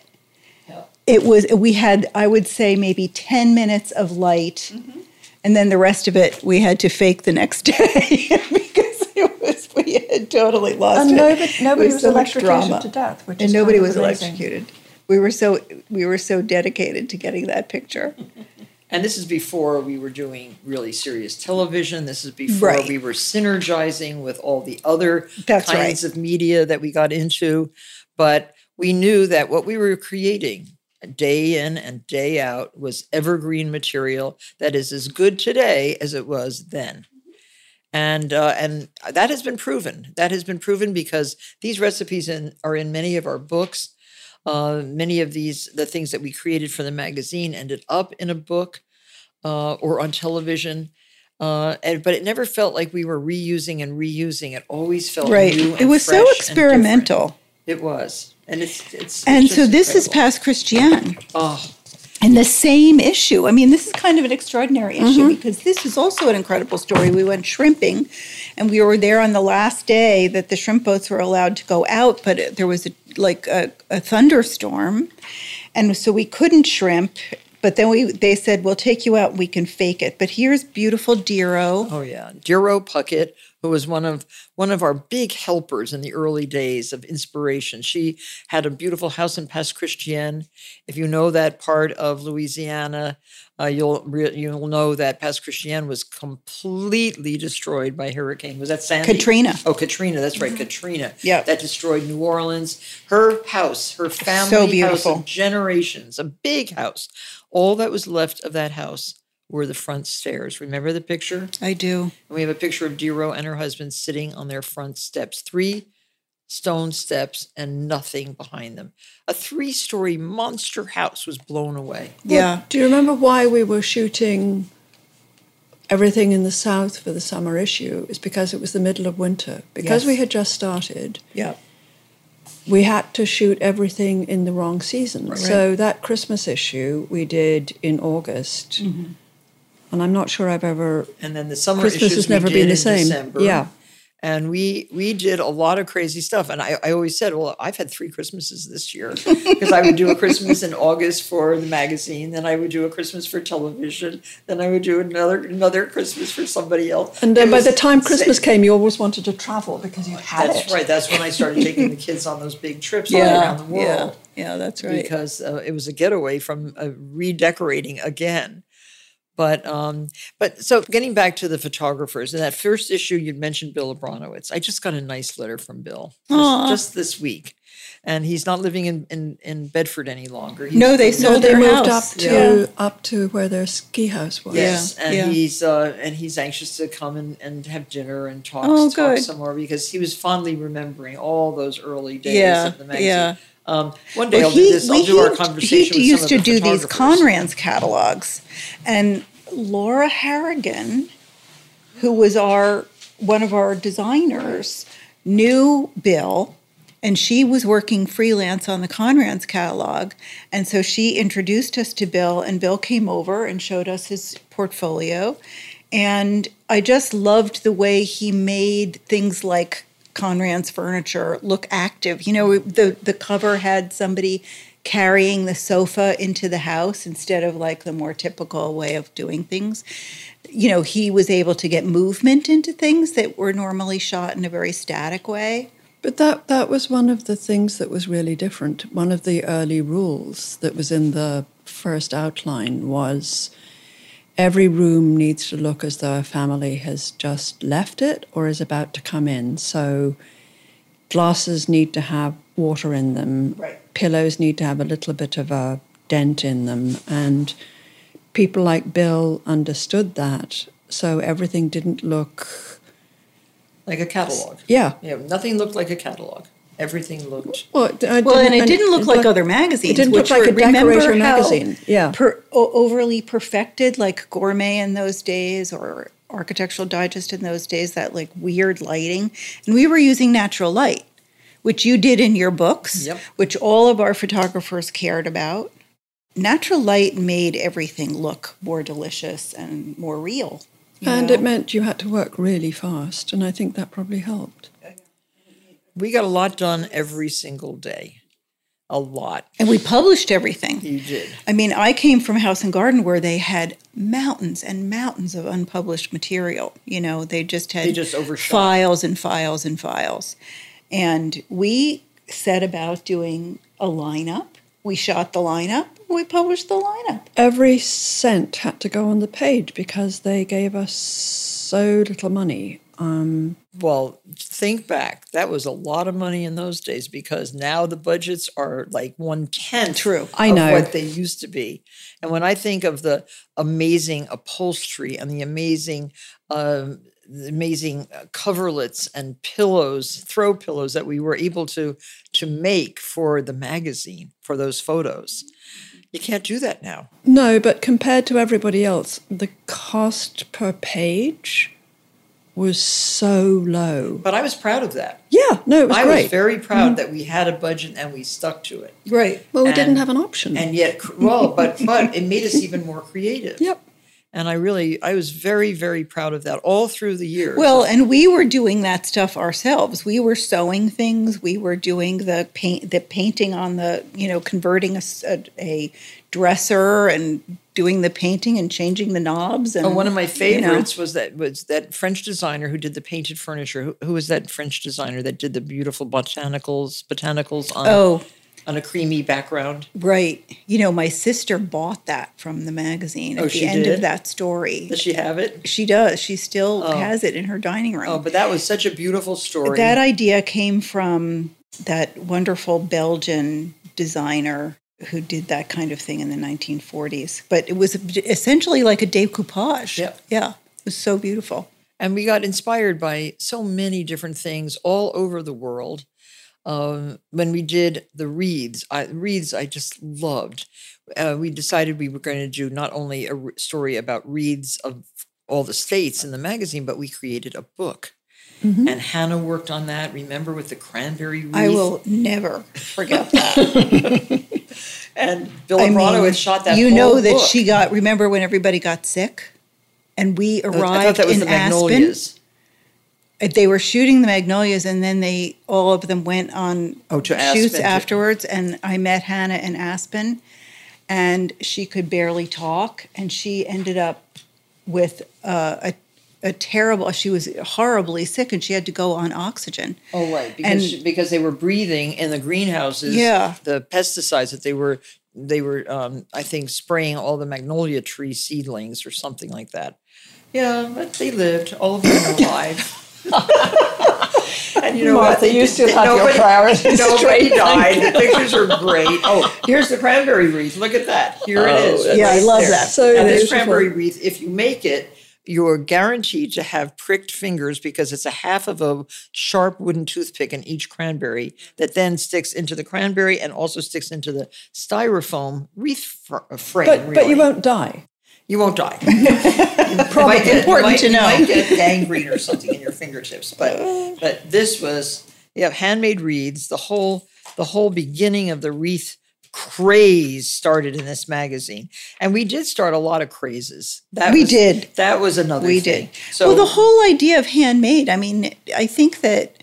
Yeah. We had, I would say, maybe 10 minutes of light. Mm-hmm. And then the rest of it, we had to fake the next day because we had totally lost and it. Nobody was electrocuted to death. And nobody was electrocuted. We were so dedicated to getting that picture. And this is before we were doing really serious television. This is before we were synergizing with all the other kinds of media that we got into. But we knew that what we were creating day in and day out was evergreen material that is as good today as it was then. And that has been proven. That has been proven because these recipes are in many of our books. Many of the things that we created for the magazine ended up in a book or on television. But it never felt like we were reusing and reusing. It always felt new and it was fresh so experimental. It was. And it's and so this is Past Christian. Oh. And the same issue. I mean, this is kind of an extraordinary issue because this is also an incredible story. We went shrimping, and we were there on the last day that the shrimp boats were allowed to go out, but there was a thunderstorm, and so we couldn't shrimp. But then they said, we'll take you out and we can fake it. But here's beautiful Dero. Oh, yeah. Dero Puckett, who was one of our big helpers in the early days of inspiration. She had a beautiful house in Past Christian. If you know that part of Louisiana, you'll know that Past Christian was completely destroyed by hurricane. Was that Sandy? Katrina. Oh, Katrina. That's right, Katrina. Yeah. That destroyed New Orleans. Her house, her family house of generations, a big house. All that was left of that house were the front stairs. Remember the picture? I do. And we have a picture of Dero and her husband sitting on their front steps. 3 stone steps and nothing behind them. A 3-story monster house was blown away. Yeah. Well, do you remember why we were shooting everything in the South for the summer issue? It's because it was the middle of winter. Because we had just started. Yeah. We had to shoot everything in the wrong season. Right. So that Christmas issue we did in August. Mm-hmm. And I'm not sure I've ever... And then the summer Christmas issues has never been the same. December. Yeah. And we did a lot of crazy stuff. And I always said, well, I've had 3 Christmases this year. Because I would do a Christmas in August for the magazine. Then I would do a Christmas for television. Then I would do another Christmas for somebody else. And then by the time Christmas came, you always wanted to travel because you had That's right. That's when I started taking the kids on those big trips all around the world. Yeah, that's right. Because it was a getaway from redecorating again. But so getting back to the photographers, in that first issue, you'd mentioned Bill Abronowitz. I just got a nice letter from Bill just this week. And he's not living in Bedford any longer. They sold their moved house. up to where their ski house was. Yes, and he's anxious to come and have dinner and talk some more because he was fondly remembering all those early days of the magazine. Yeah. One day I'll do this. I'll do our conversation He with used some to of the do these photographers. Conran's catalogs. And Laura Harrigan, who was one of our designers, knew Bill, and she was working freelance on the Conran's catalog. And so she introduced us to Bill, and Bill came over and showed us his portfolio. And I just loved the way he made things like Conran's furniture look active. You know, the cover had somebody carrying the sofa into the house instead of like the more typical way of doing things. You know, he was able to get movement into things that were normally shot in a very static way. But that was one of the things that was really different. One of the early rules that was in the first outline was every room needs to look as though a family has just left it or is about to come in. So glasses need to have water in them. Right. Pillows need to have a little bit of a dent in them. And people like Bill understood that. So everything didn't look... like a catalog. Yeah. Nothing looked like a catalog. Everything looked... And it didn't look like other magazines. It didn't look like a decorator magazine. Yeah. Overly perfected, like Gourmet in those days or Architectural Digest in those days, that like weird lighting. And we were using natural light, which you did in your books, which all of our photographers cared about. natural light made everything look more delicious and more real. And it meant you had to work really fast, and I think that probably helped. We got a lot done every single day. A lot. And we published everything. You did. I mean, I came from House and Garden where they had mountains and mountains of unpublished material. They just had overshot. Files and files and files. And we set about doing a lineup. We shot the lineup. We published the lineup. Every cent had to go on the page because they gave us so little money. Well, think back. That was a lot of money in those days because now the budgets are like 1/10 of what they used to be. And when I think of the amazing upholstery and the amazing coverlets and pillows, throw pillows that we were able to make for the magazine, for those photos, you can't do that now. No, but compared to everybody else, the cost per page was so low. But I was proud of that. Yeah, no, it was great. I was very proud that we had a budget and we stuck to it. Right. Well, we didn't have an option. And yet, but it made us even more creative. Yep. And I was very, very proud of that all through the years. Well, and we were doing that stuff ourselves. We were sewing things. We were doing the painting on the, converting a dresser and doing the painting and changing the knobs. And one of my favorites was that French designer who did the painted furniture. Who was that French designer that did the beautiful botanicals on a creamy background? Right. My sister bought that from the magazine at the end of that story. Does she have it? She does. She still has it in her dining room. Oh, but that was such a beautiful story. That idea came from that wonderful Belgian designer who did that kind of thing in the 1940s. But it was essentially like a decoupage. Yep. Yeah. It was so beautiful. And we got inspired by so many different things all over the world. When we did the wreaths I just loved. We decided we were going to do not only a story about wreaths of all the states in the magazine, but we created a book. Mm-hmm. And Hannah worked on that. Remember with the cranberry wreath? I will never forget that. And Bill Abrano shot that. You whole know that book. Remember when everybody got sick, and we arrived I thought that was in the Magnolias. Aspen. They were shooting the Magnolias, and then all of them went on shoots afterwards. And I met Hannah in Aspen, and she could barely talk, and she ended up with a terrible. She was horribly sick, and she had to go on oxygen. Oh, right, because they were breathing in the greenhouses. Yeah. The pesticides that they were I think spraying all the magnolia tree seedlings or something like that. Yeah, but they lived. All of them are alive. And Martha, you still have your priorities Nobody died. The pictures are great. Oh, here's the cranberry wreath. Look at that. Here it is. Yeah, I love that. So and this cranberry wreath, if you make it, you're guaranteed to have pricked fingers because it's a half of a sharp wooden toothpick in each cranberry that then sticks into the cranberry and also sticks into the styrofoam wreath frame. But you won't die. You won't die. Probably important to know. You might get gangrene or something in your fingertips. But this was handmade wreaths. The whole beginning of the wreath craze started in this magazine, and we did start a lot of crazes. That was another thing. Did. So the whole idea of handmade. I mean, I think that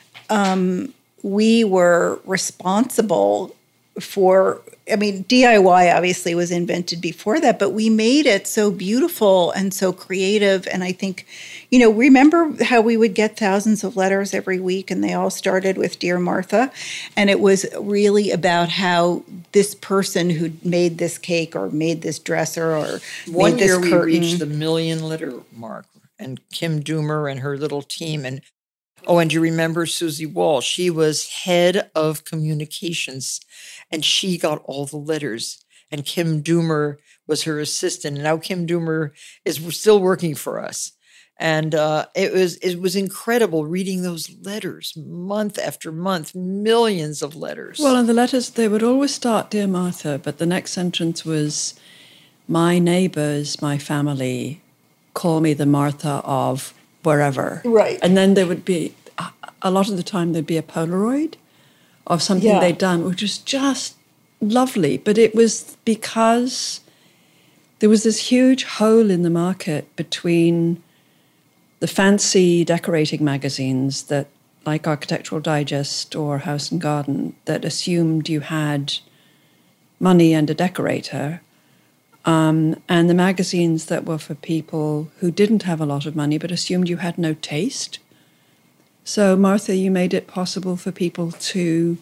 we were responsible for. I mean, DIY obviously was invented before that, but we made it so beautiful and so creative. And I think, remember how we would get thousands of letters every week, and they all started with Dear Martha. And it was really about how this person who made this cake or made this dresser or one made this year curtain. We reached the 1 million letter mark, and Kim Doomer and her little team. And do you remember Susie Wall? She was head of communications, and she got all the letters. And Kim Doomer was her assistant. And now Kim Doomer is still working for us. And it was incredible reading those letters month after month, millions of letters. Well, and the letters, they would always start, Dear Martha, but the next sentence was, my neighbors, my family, call me the Martha of wherever. Right. And then there would be, a lot of the time, there'd be a Polaroid of something they'd done, which was just lovely, but it was because there was this huge hole in the market between the fancy decorating magazines that, like Architectural Digest or House and Garden, that assumed you had money and a decorator, and the magazines that were for people who didn't have a lot of money but assumed you had no taste. So, Martha, you made it possible for people to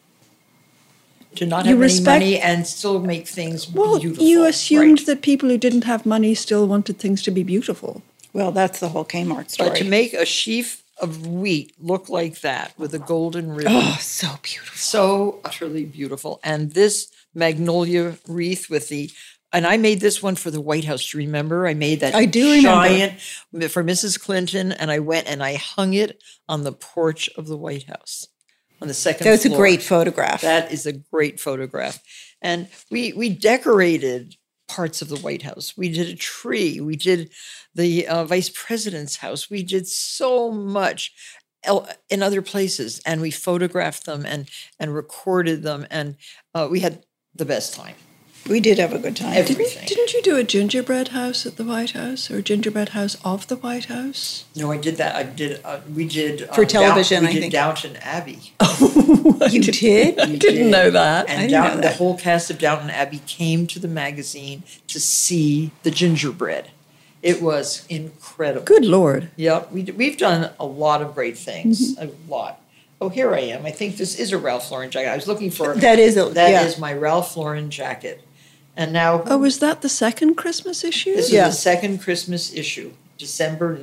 not have any money and still make things beautiful. You assumed that people who didn't have money still wanted things to be beautiful. Well, that's the whole Kmart story. But to make a sheaf of wheat look like that with a golden ribbon. Oh, so beautiful. So utterly beautiful. And this magnolia wreath with and I made this one for the White House. Do you remember? I made that giant for Mrs. Clinton, and I went and I hung it on the porch of the White House on the second floor. That's a great photograph. That is a great photograph. And we decorated parts of the White House. We did a tree. We did the vice president's house. We did so much in other places, and we photographed them and recorded them, and we had the best time. We did have a good time. Everything. Didn't you do a gingerbread house at the White House, or a gingerbread house of the White House? No, I did that. We did for television. We did Downton Abbey. Oh, you did? I didn't know that. And the whole cast of Downton Abbey came to the magazine to see the gingerbread. It was incredible. Good Lord. Yep, we've done a lot of great things. A lot. Oh, here I am. I think this is a Ralph Lauren jacket. I was looking for that is my Ralph Lauren jacket. And now... Oh, was that the second Christmas issue? This is the second Christmas issue, December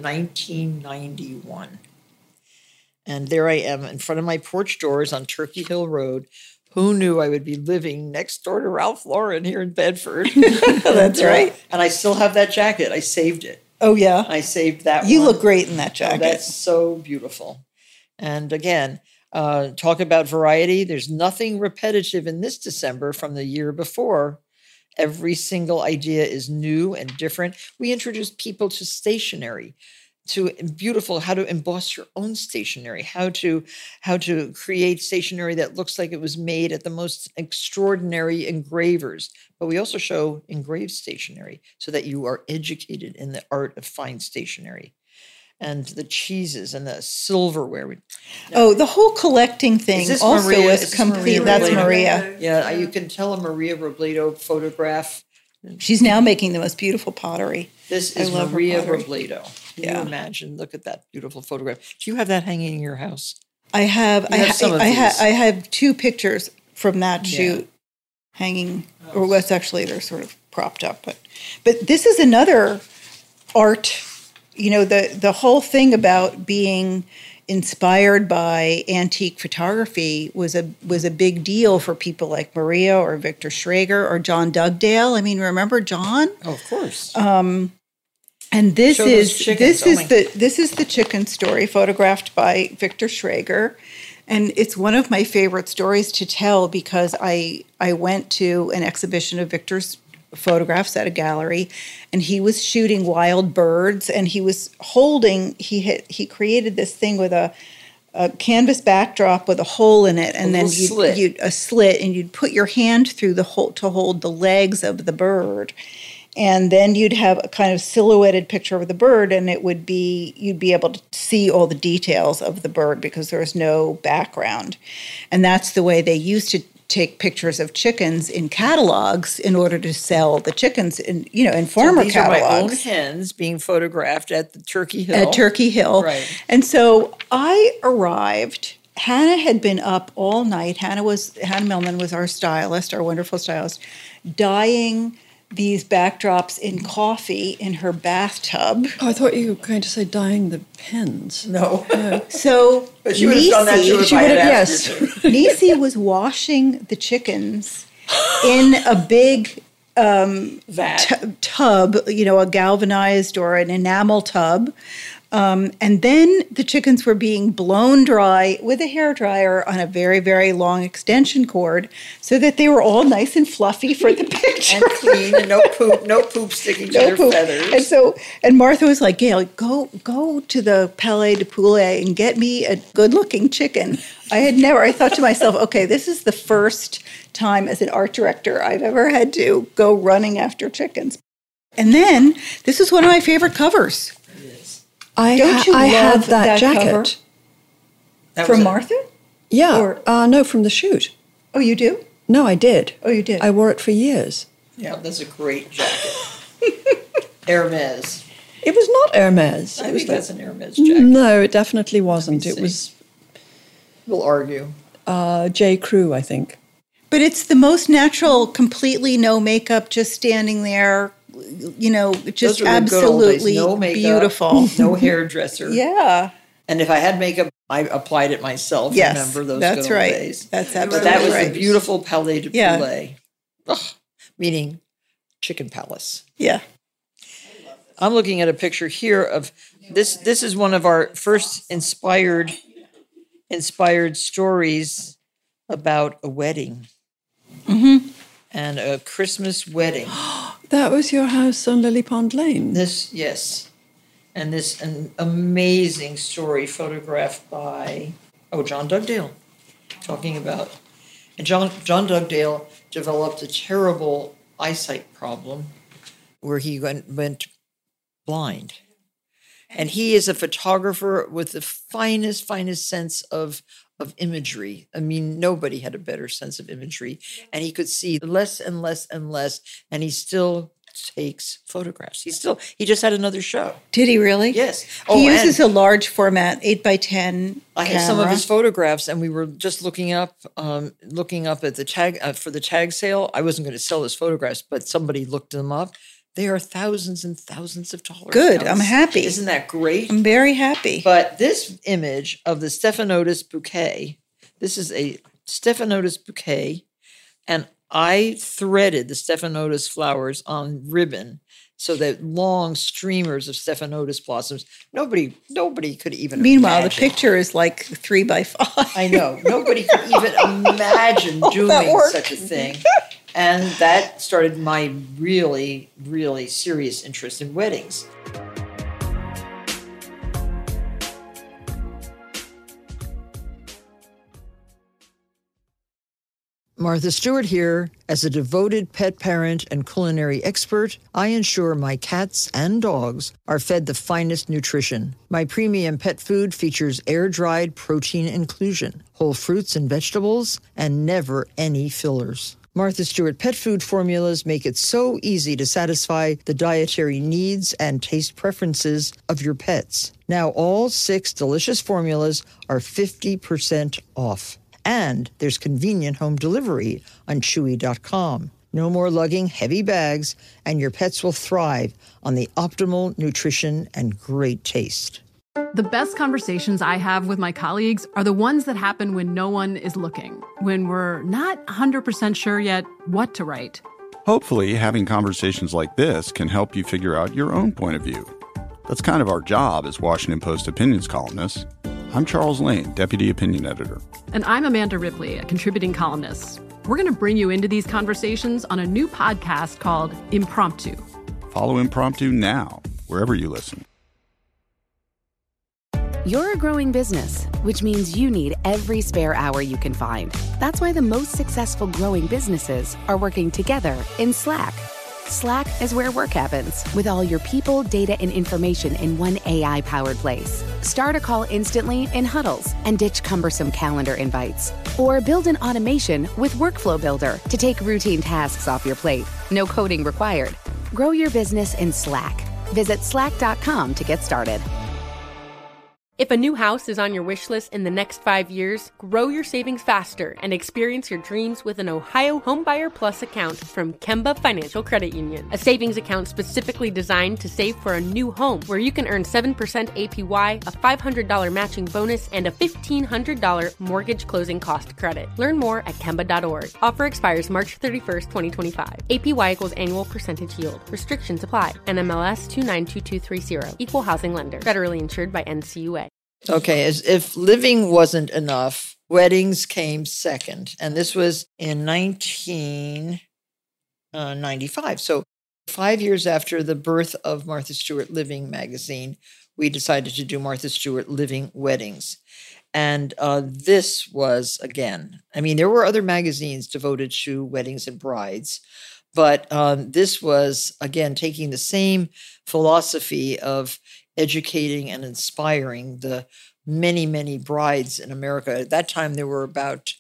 1991. And there I am in front of my porch doors on Turkey Hill Road. Who knew I would be living next door to Ralph Lauren here in Bedford? That's right. And I still have that jacket. I saved it. Oh, yeah? I saved that You one. look great in that jacket. Oh, that's so beautiful. And again... talk about variety. There's nothing repetitive in this December from the year before. Every single idea is new and different. We introduce people to stationery, to beautiful, how to emboss your own stationery, how to create stationery that looks like it was made at the most extraordinary engravers. But we also show engraved stationery so that you are educated in the art of fine stationery. And the cheeses and the silverware. Oh, the whole collecting thing also Maria? is complete. That's Maria. Yeah, you can tell a Maria Robledo photograph. She's now making the most beautiful pottery. This is Maria Robledo. Can you imagine? Look at that beautiful photograph. Do you have that hanging in your house? I have. I have two pictures from that shoot hanging, or what's actually they're sort of propped up. But this is another art. You know, the whole thing about being inspired by antique photography was a big deal for people like Maria or Victor Schrager or John Dugdale. I mean, remember John? Oh, of course. And this is the chicken story photographed by Victor Schrager. And it's one of my favorite stories to tell because I went to an exhibition of Victor's photographs at a gallery, and he was shooting wild birds, and he was holding, he created this thing with a canvas backdrop with a hole in it, and then you'd a slit, and you'd put your hand through the hole to hold the legs of the bird. And then you'd have a kind of silhouetted picture of the bird, and you'd be able to see all the details of the bird because there was no background. And that's the way they used to take pictures of chickens in catalogs in order to sell the chickens in farmer these catalogs. Are my own hens being photographed at the Turkey Hill. At Turkey Hill. Right. And so I arrived. Hannah had been up all night. Hannah Millman was our stylist, our wonderful stylist, dyeing these backdrops in coffee in her bathtub. Oh, I thought you were going to say dyeing the pens. No. So but she would have done that too if I had asked her to. Nisi was washing the chickens in a big tub, a galvanized or an enamel tub And then the chickens were being blown dry with a hairdryer on a very, very long extension cord so that they were all nice and fluffy for the picture. And clean, and no poop sticking to their feathers. And Martha was like, Gail, go to the Palais de Poulet and get me a good-looking chicken. I thought to myself, okay, this is the first time as an art director I've ever had to go running after chickens. And then, this is one of my favorite covers. I had that jacket. From Martha? Yeah. No, from the shoot. Oh, you do? No, I did. Oh, you did? I wore it for years. Yeah, that's a great jacket. Hermes. It was not Hermes. I think that's an Hermes jacket. No, it definitely wasn't. It was... We'll argue. J. Crew, I think. But it's the most natural, completely no makeup, just standing there, just absolutely no makeup, beautiful. No hairdresser. Yeah. And if I had makeup, I applied it myself. Yes, remember those that's good old right. days. That's absolutely But that was right. the beautiful Palais de Poulet. Yeah. Meaning Chicken Palace. Yeah. I'm looking at a picture here of this. This is one of our first inspired stories about a wedding. Mm-hmm. And a Christmas wedding. That was your house on Lily Pond Lane? Yes. And an amazing story photographed by, John Dugdale, talking about. And John Dugdale developed a terrible eyesight problem where he went blind. And he is a photographer with the finest sense of imagery. I mean, nobody had a better sense of imagery. And he could see less and less and less, and he still takes photographs. He just had another show. Did he really? Yes. He uses a large format, 8x10 I have some of his photographs, and we were just looking up at the tag for the tag sale. I wasn't going to sell his photographs, but somebody looked them up. They are thousands and thousands of dollars. Good. I'm happy. Isn't that great? I'm very happy. But this image of the Stephanotis bouquet, this is a Stephanotis bouquet, and I threaded the Stephanotis flowers on ribbon so that long streamers of Stephanotis blossoms. Nobody could even Meanwhile, imagine. the picture is like 3x5. I know. Nobody could even imagine doing such a thing. And that started my really, really serious interest in weddings. Martha Stewart here. As a devoted pet parent and culinary expert, I ensure my cats and dogs are fed the finest nutrition. My premium pet food features air-dried protein inclusion, whole fruits and vegetables, and never any fillers. Martha Stewart pet food formulas make it so easy to satisfy the dietary needs and taste preferences of your pets. Now all 6 delicious formulas are 50% off. And there's convenient home delivery on Chewy.com. No more lugging heavy bags, and your pets will thrive on the optimal nutrition and great taste. The best conversations I have with my colleagues are the ones that happen when no one is looking, when we're not 100% sure yet what to write. Hopefully, having conversations like this can help you figure out your own point of view. That's kind of our job as Washington Post opinions columnists. I'm Charles Lane, Deputy Opinion Editor. And I'm Amanda Ripley, a contributing columnist. We're going to bring you into these conversations on a new podcast called Impromptu. Follow Impromptu now, wherever you listen. You're a growing business, which means you need every spare hour you can find. That's why the most successful growing businesses are working together in Slack. Slack is where work happens, with all your people, data, and information in one AI-powered place. Start a call instantly in huddles and ditch cumbersome calendar invites. Or build an automation with Workflow Builder to take routine tasks off your plate. No coding required. Grow your business in Slack. Visit slack.com to get started. If a new house is on your wish list in the next 5 years, grow your savings faster and experience your dreams with an Ohio Homebuyer Plus account from Kemba Financial Credit Union. A savings account specifically designed to save for a new home, where you can earn 7% APY, a $500 matching bonus, and a $1,500 mortgage closing cost credit. Learn more at Kemba.org. Offer expires March 31st, 2025. APY equals annual percentage yield. Restrictions apply. NMLS 292230. Equal housing lender. Federally insured by NCUA. Okay, as if living wasn't enough, weddings came second. And this was in 1995. So 5 years after the birth of Martha Stewart Living magazine, we decided to do Martha Stewart Living Weddings. And this was, again, I mean, there were other magazines devoted to weddings and brides, but this was, again, taking the same philosophy of educating and inspiring the many, many brides in America. At that time, there were about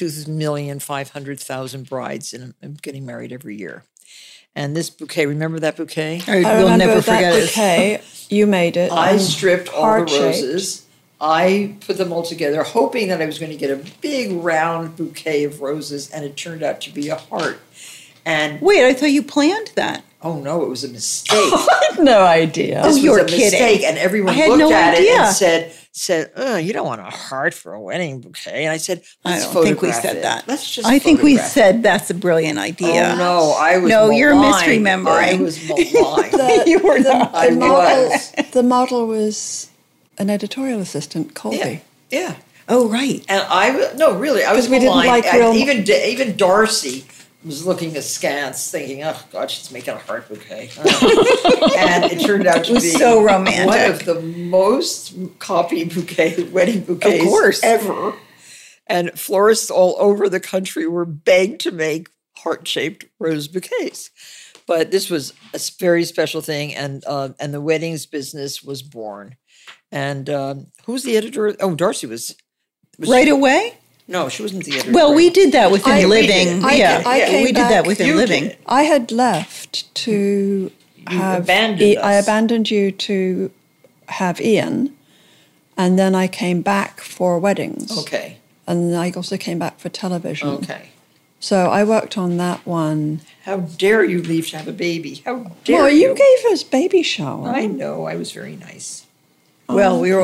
2,500,000 brides getting married every year. And this bouquet, remember that bouquet? I remember never forget that bouquet. You made it. I stripped all the roses. I put them all together, hoping that I was going to get a big round bouquet of roses, and it turned out to be a heart. And wait, I thought you planned that. Oh no, it was a mistake. I had no idea. This you're was a mistake, kidding. and everyone looked at it and said, "You don't want a heart for a wedding bouquet." And I said, "Let's I don't think we photograph said it. that. Let's just." I think we photograph said that's a brilliant idea. Oh no, I was. No, you're maligned. misremembering. I was maligned. You were not. The model was an editorial assistant, Colby. Yeah. Oh right. And I was we didn't maligned. like real. Even Darcy was looking askance, thinking, "Oh God, she's making a heart bouquet," and it turned out to be so romantic. One of the most copied wedding bouquets ever. And florists all over the country were begged to make heart-shaped rose bouquets. But this was a very special thing, and the weddings business was born. And who was the editor? Oh, Darcy was right away. No, she wasn't the editor. Well, we did that within Living. We did that within Living. I had left to have. I abandoned you to have Ian, and then I came back for weddings. Okay. And I also came back for television. Okay. So I worked on that one. How dare you leave to have a baby? How dare well, you? you gave us baby shower. I know. I was very nice. Well, we were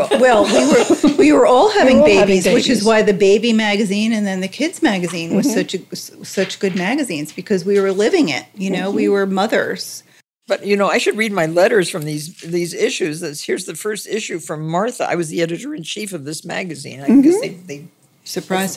all having babies, which is why the Baby magazine and then the Kids magazine was such good magazines, because we were living it. You know, we were mothers. But I should read my letters from these issues. Here's the first issue from Martha. I was the editor-in-chief of this magazine. I guess they surprise.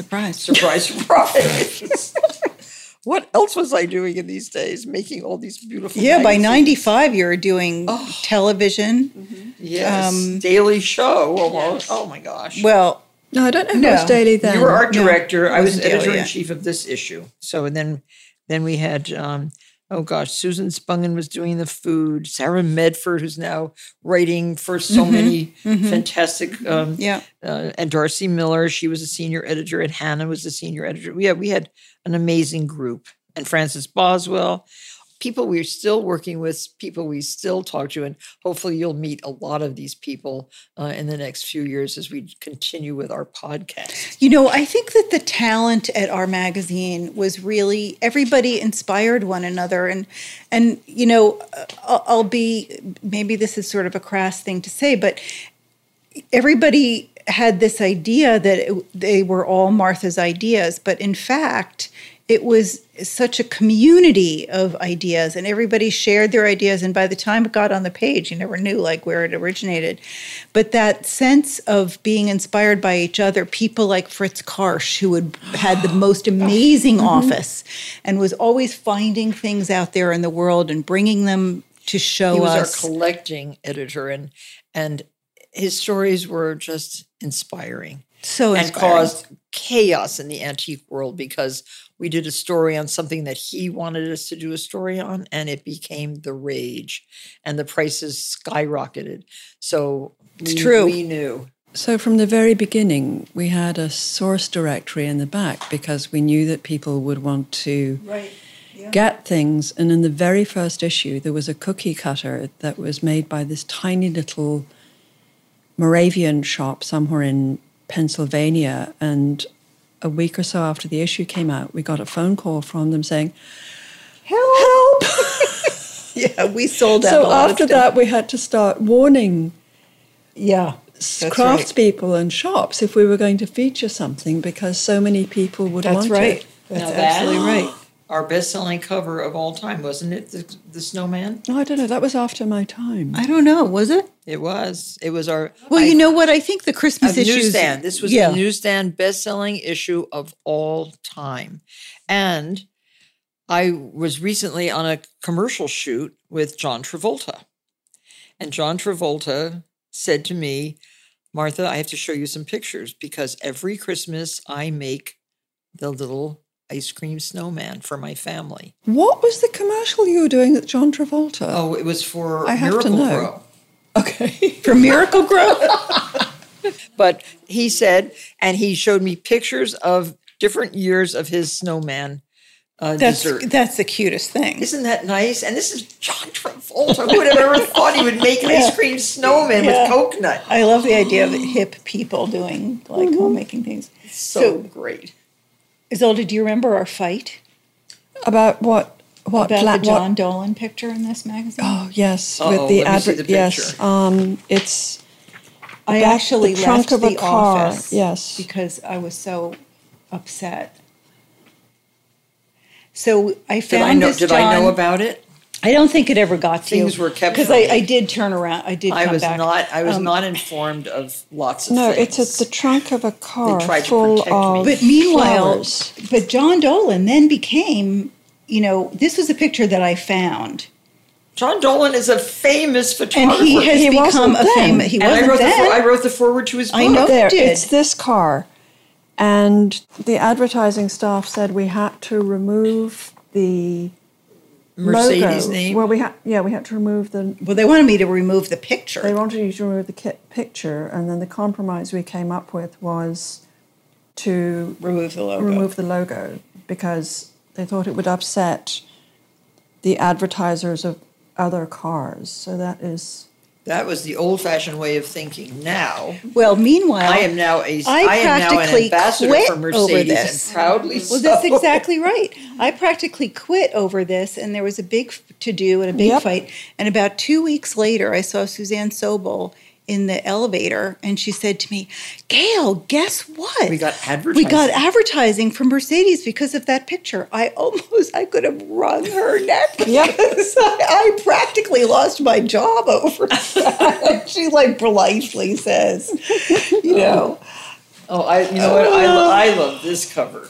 What else was I doing in these days? Making all these beautiful magazines. By 95, you were doing television. Mm-hmm. Yes, Daily Show almost. Yes. Oh, my gosh. Well, no, I don't know if it was Daily then. You were art director. I was Daily, editor-in-chief of this issue. So, and then we had, Susan Spungen was doing the food. Sarah Medford, who's now writing for so many fantastic, and Darcy Miller, she was a senior editor, and Hannah was a senior editor. We had an amazing group. And Frances Boswell, people we're still working with, people we still talk to, and hopefully you'll meet a lot of these people in the next few years as we continue with our podcast. I think that the talent at our magazine was really, everybody inspired one another. And maybe this is sort of a crass thing to say, but everybody had this idea that they were all Martha's ideas, but in fact, it was such a community of ideas, and everybody shared their ideas. And by the time it got on the page, you never knew where it originated. But that sense of being inspired by each other, people like Fritz Karsh, who had the most amazing office and was always finding things out there in the world and bringing them to show us. He was our collecting editor, and his stories were just inspiring. So inspiring. And caused chaos in the antique world, because we did a story on something that he wanted us to do a story on, and it became the rage, and the prices skyrocketed. So we knew. So from the very beginning, we had a source directory in the back, because we knew that people would want to get things. And in the very first issue, there was a cookie cutter that was made by this tiny little Moravian shop somewhere in Pennsylvania, and a week or so after the issue came out, we got a phone call from them saying, "Help!" Yeah, we sold out. So after that, we had to start warning craftspeople and shops if we were going to feature something, because so many people would want it. That's absolutely right. Our best-selling cover of all time, wasn't it? The snowman? No, I don't know. That was after my time. I don't know. Was it? It was. It was our. Well, you know what? I think the Christmas issue. Newsstand. This was the newsstand best-selling issue of all time, and I was recently on a commercial shoot with John Travolta, and John Travolta said to me, "Martha, I have to show you some pictures because every Christmas I make the little ice cream snowman for my family." What was the commercial you were doing with John Travolta? Oh, it was for Miracle Grow. Okay. For Miracle Grow? But he said, and he showed me pictures of different years of his snowman dessert. That's the cutest thing. Isn't that nice? And this is John Travolta. Who would have ever thought he would make an ice cream snowman with coconut? I love the idea of hip people doing homemaking things. So great. Isolde, do you remember our fight? About what? About the John Dolan picture in this magazine? Oh, yes. With the advert. Yes. It's I actually the trunk left of a the car. office because I was so upset. So I found this Did I know about it? I don't think it ever got to you. Things were kept because I did turn around. I did come back. I was not informed of lots of No, things. it's at the trunk of a car They tried to full protect of me. But meanwhile, flowers. but John Dolan then became, this was a picture that I found. John Dolan is a famous photographer. And he has become wasn't a famous. He wasn't then. I wrote the foreword to his book. I know. There, did. it's this car. And the advertising staff said we had to remove the Mercedes logo. name. Well, we had to remove the. Well, they wanted me to remove the picture. They wanted you to remove the picture, and then the compromise we came up with was to remove the logo. Because they thought it would upset the advertisers of other cars. So that was the old-fashioned way of thinking. Now, well, meanwhile, I am now an practically ambassador quit for Mercedes, over this. and proudly so. Well, that's exactly right. I practically quit over this, and there was a big to-do and a big fight. And about 2 weeks later, I saw Suzanne Sobel in the elevator, and she said to me, "Gail, guess what? We got advertising. We got advertising from Mercedes because of that picture." I could have wrung her neck. Yes, I practically lost my job over that. She politely says, Oh, I love this cover.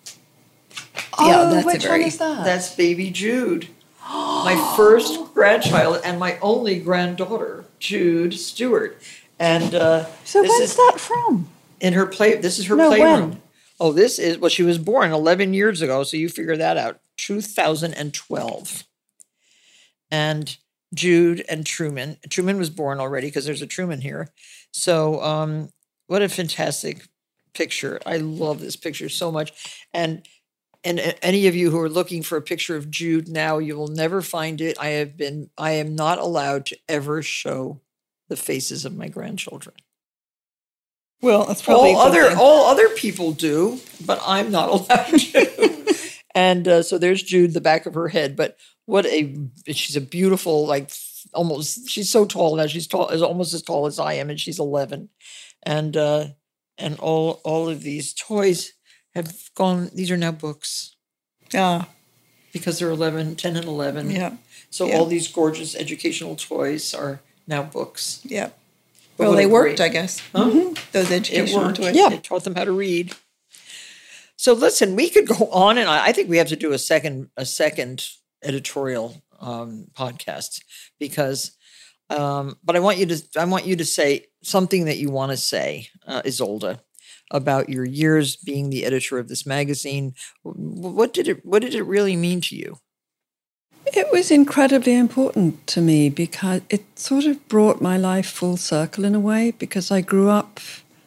Oh, which one is that? That's baby Jude. My first grandchild and my only granddaughter, Jude Stewart. And so when's that from? In her this is her playroom. When? Oh, she was born 11 years ago, so you figure that out. 2012. And Jude and Truman. Truman was born already because there's a Truman here. So what a fantastic picture. I love this picture so much. And any of you who are looking for a picture of Jude now, you will never find it. I am not allowed to ever show the faces of my grandchildren. Well, that's probably all other people do, but I'm not allowed to. And so there's Jude, the back of her head. But she's a beautiful, she's so tall now. She's almost as tall as I am, and she's 11. And all of these toys have gone. These are now books. Because they're 10 and 11. Yeah. So all these gorgeous educational toys are now books. Yeah. Well, they worked, I guess. Huh? Mm-hmm. Those educational toys. Yeah. It taught them how to read. So listen, we could go on, and I think we have to do a second editorial podcast because. But I want you to say something that you want to say, Isolde, about your years being the editor of this magazine. What did it really mean to you? It was incredibly important to me because it sort of brought my life full circle in a way, because I grew up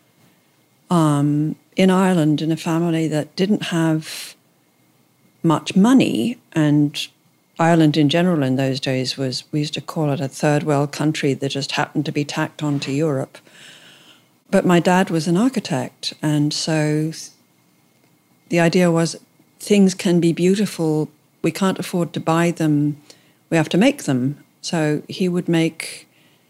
in Ireland in a family that didn't have much money, and Ireland in general in those days was, we used to call it a third world country that just happened to be tacked onto Europe. But my dad was an architect, and so the idea was things can be beautiful. We can't afford to buy them. We have to make them. So he would make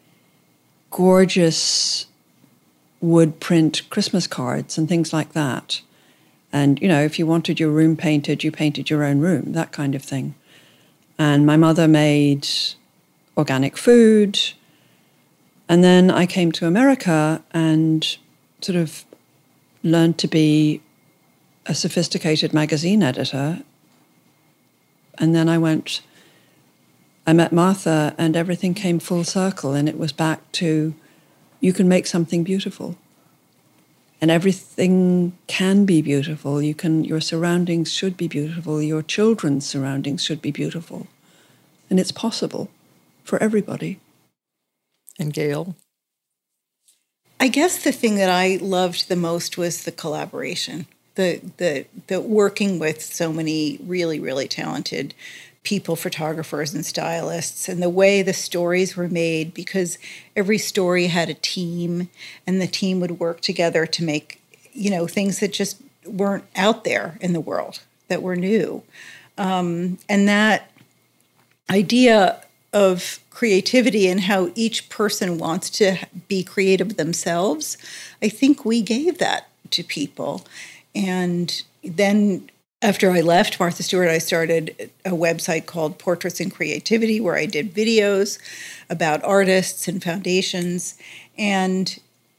gorgeous wood print Christmas cards and things like that. And, you know, if you wanted your room painted, you painted your own room, that kind of thing. And my mother made organic food. And then I came to America and sort of learned to be a sophisticated magazine editor. And then I met Martha, and everything came full circle, and it was back to, you can make something beautiful. And everything can be beautiful. Your surroundings should be beautiful. Your children's surroundings should be beautiful. And it's possible for everybody. And Gail? I guess the thing that I loved the most was the collaboration, the working with so many really, really talented people, photographers and stylists, and the way the stories were made, because every story had a team, and the team would work together to make, you know, things that just weren't out there in the world, that were new. And that idea of creativity and how each person wants to be creative themselves, I think we gave that to people. And then after I left Martha Stewart, I started a website called Portraits and Creativity, where I did videos about artists and foundations. And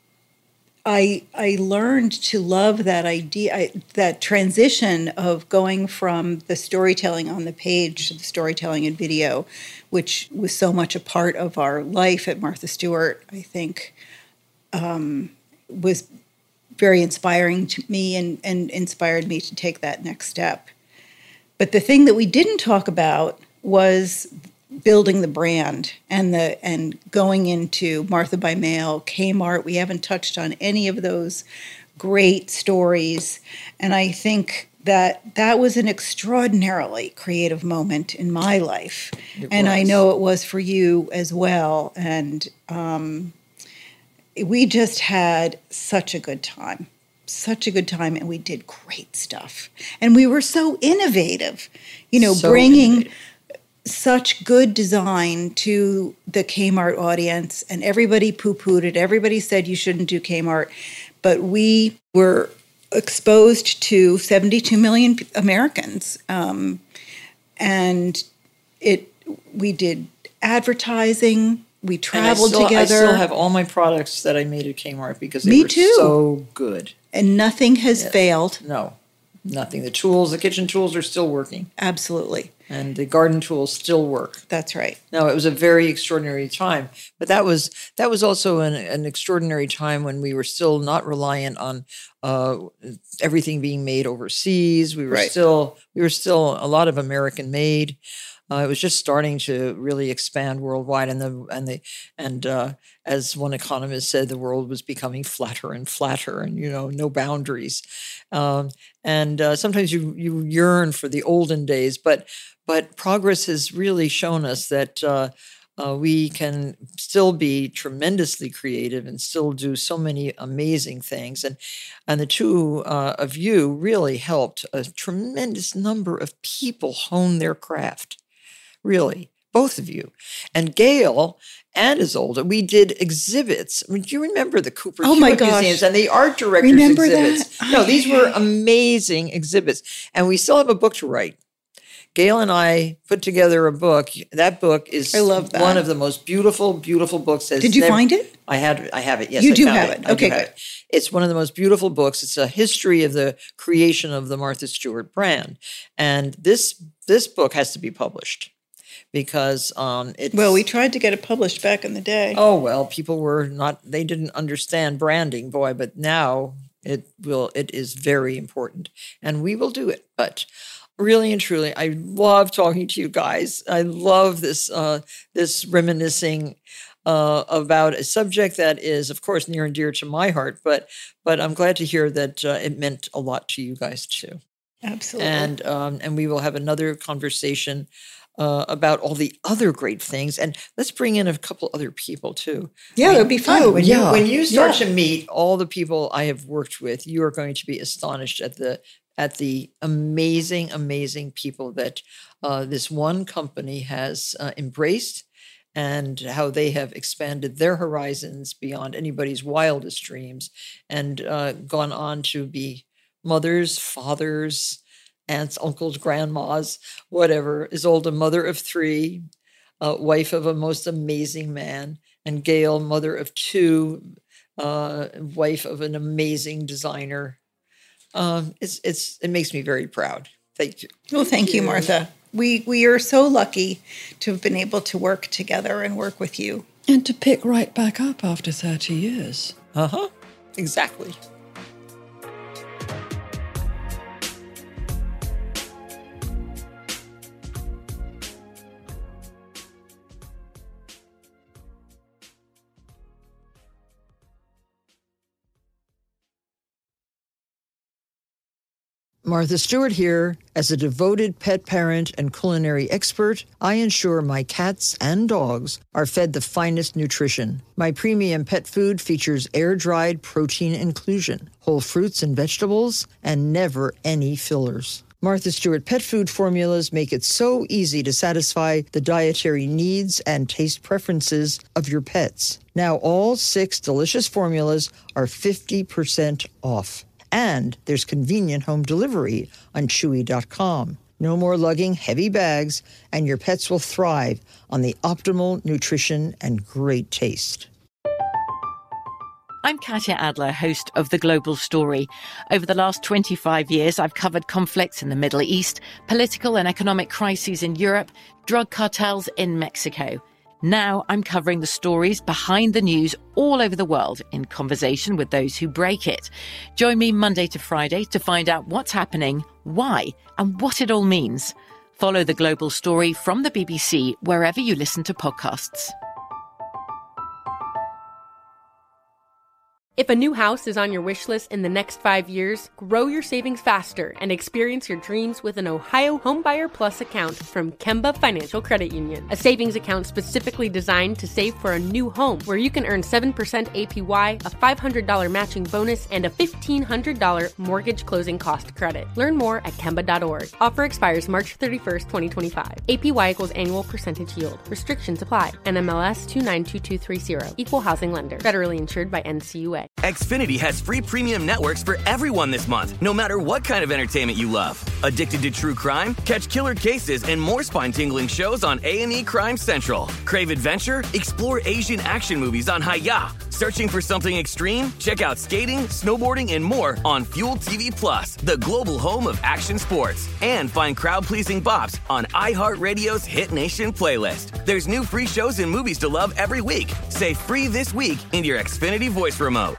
I learned to love that idea, that transition of going from the storytelling on the page to the storytelling in video, which was so much a part of our life at Martha Stewart, I think, was very inspiring to me and inspired me to take that next step. But the thing that we didn't talk about was building the brand and going into Martha by Mail, Kmart. We haven't touched on any of those great stories. And I think that was an extraordinarily creative moment in my life. And I know it was for you as well. And we just had such a good time, and we did great stuff. And we were so innovative, bringing such good design to the Kmart audience, and everybody poo-pooed it. Everybody said you shouldn't do Kmart, but we were exposed to 72 million Americans, and we did advertising. We traveled together. I still have all my products that I made at Kmart because they were so good. And nothing has failed. No, nothing. The kitchen tools are still working. Absolutely. And the garden tools still work. That's right. No, it was a very extraordinary time. But that was also an extraordinary time when we were still not reliant on everything being made overseas. We were still a lot of American made. It was just starting to really expand worldwide, and as one economist said, the world was becoming flatter and flatter, and no boundaries. And sometimes you yearn for the olden days, but progress has really shown us that we can still be tremendously creative and still do so many amazing things. And the two of you really helped a tremendous number of people hone their craft. Really, both of you. And Gail and Isolde, we did exhibits. I mean, do you remember the Cooper Hewitt Museums and the art directors exhibits? No, these were amazing exhibits. And we still have a book to write. Gail and I put together a book. That book is one of the most beautiful, beautiful books. Did you find it? I have it. Yes, you do have it. Okay, good. It's one of the most beautiful books. It's a history of the creation of the Martha Stewart brand. And this book has to be published. Because we tried to get it published back in the day. Oh, well, people they didn't understand branding, boy, but now it is very important, and we will do it. But really and truly, I love talking to you guys. I love this reminiscing about a subject that is, of course, near and dear to my heart, but I'm glad to hear that it meant a lot to you guys too. Absolutely. And we will have another conversation about all the other great things. And let's bring in a couple other people too. Yeah, it would be fun. When you start to meet all the people I have worked with, you are going to be astonished at the amazing, amazing people that this one company has embraced, and how they have expanded their horizons beyond anybody's wildest dreams, and gone on to be mothers, fathers, aunts, uncles, grandmas, whatever. Isolde, mother of 3, wife of a most amazing man, and Gail, mother of 2, wife of an amazing designer. It makes me very proud. Thank you. Well, thank you, Martha. We are so lucky to have been able to work together and work with you. And to pick right back up after 30 years. Exactly. Martha Stewart here. As a devoted pet parent and culinary expert, I ensure my cats and dogs are fed the finest nutrition. My premium pet food features air-dried protein inclusion, whole fruits and vegetables, and never any fillers. Martha Stewart pet food formulas make it so easy to satisfy the dietary needs and taste preferences of your pets. Now all 6 delicious formulas are 50% off. And there's convenient home delivery on Chewy.com. No more lugging heavy bags, and your pets will thrive on the optimal nutrition and great taste. I'm Katya Adler, host of The Global Story. Over the last 25 years, I've covered conflicts in the Middle East, political and economic crises in Europe, drug cartels in Mexico. Now I'm covering the stories behind the news all over the world in conversation with those who break it. Join me Monday to Friday to find out what's happening, why, and what it all means. Follow The Global Story from the BBC wherever you listen to podcasts. If a new house is on your wish list in the next 5 years, grow your savings faster and experience your dreams with an Ohio Homebuyer Plus account from Kemba Financial Credit Union. A savings account specifically designed to save for a new home, where you can earn 7% APY, a $500 matching bonus, and a $1,500 mortgage closing cost credit. Learn more at Kemba.org. Offer expires March 31st, 2025. APY equals annual percentage yield. Restrictions apply. NMLS 292230. Equal housing lender. Federally insured by NCUA. Xfinity has free premium networks for everyone this month, no matter what kind of entertainment you love. Addicted to true crime? Catch killer cases and more spine-tingling shows on A&E Crime Central. Crave adventure? Explore Asian action movies on Hi-Ya. Searching for something extreme? Check out skating, snowboarding, and more on Fuel TV Plus, the global home of action sports. And find crowd-pleasing bops on iHeartRadio's Hit Nation playlist. There's new free shows and movies to love every week. Say free this week in your Xfinity voice remote.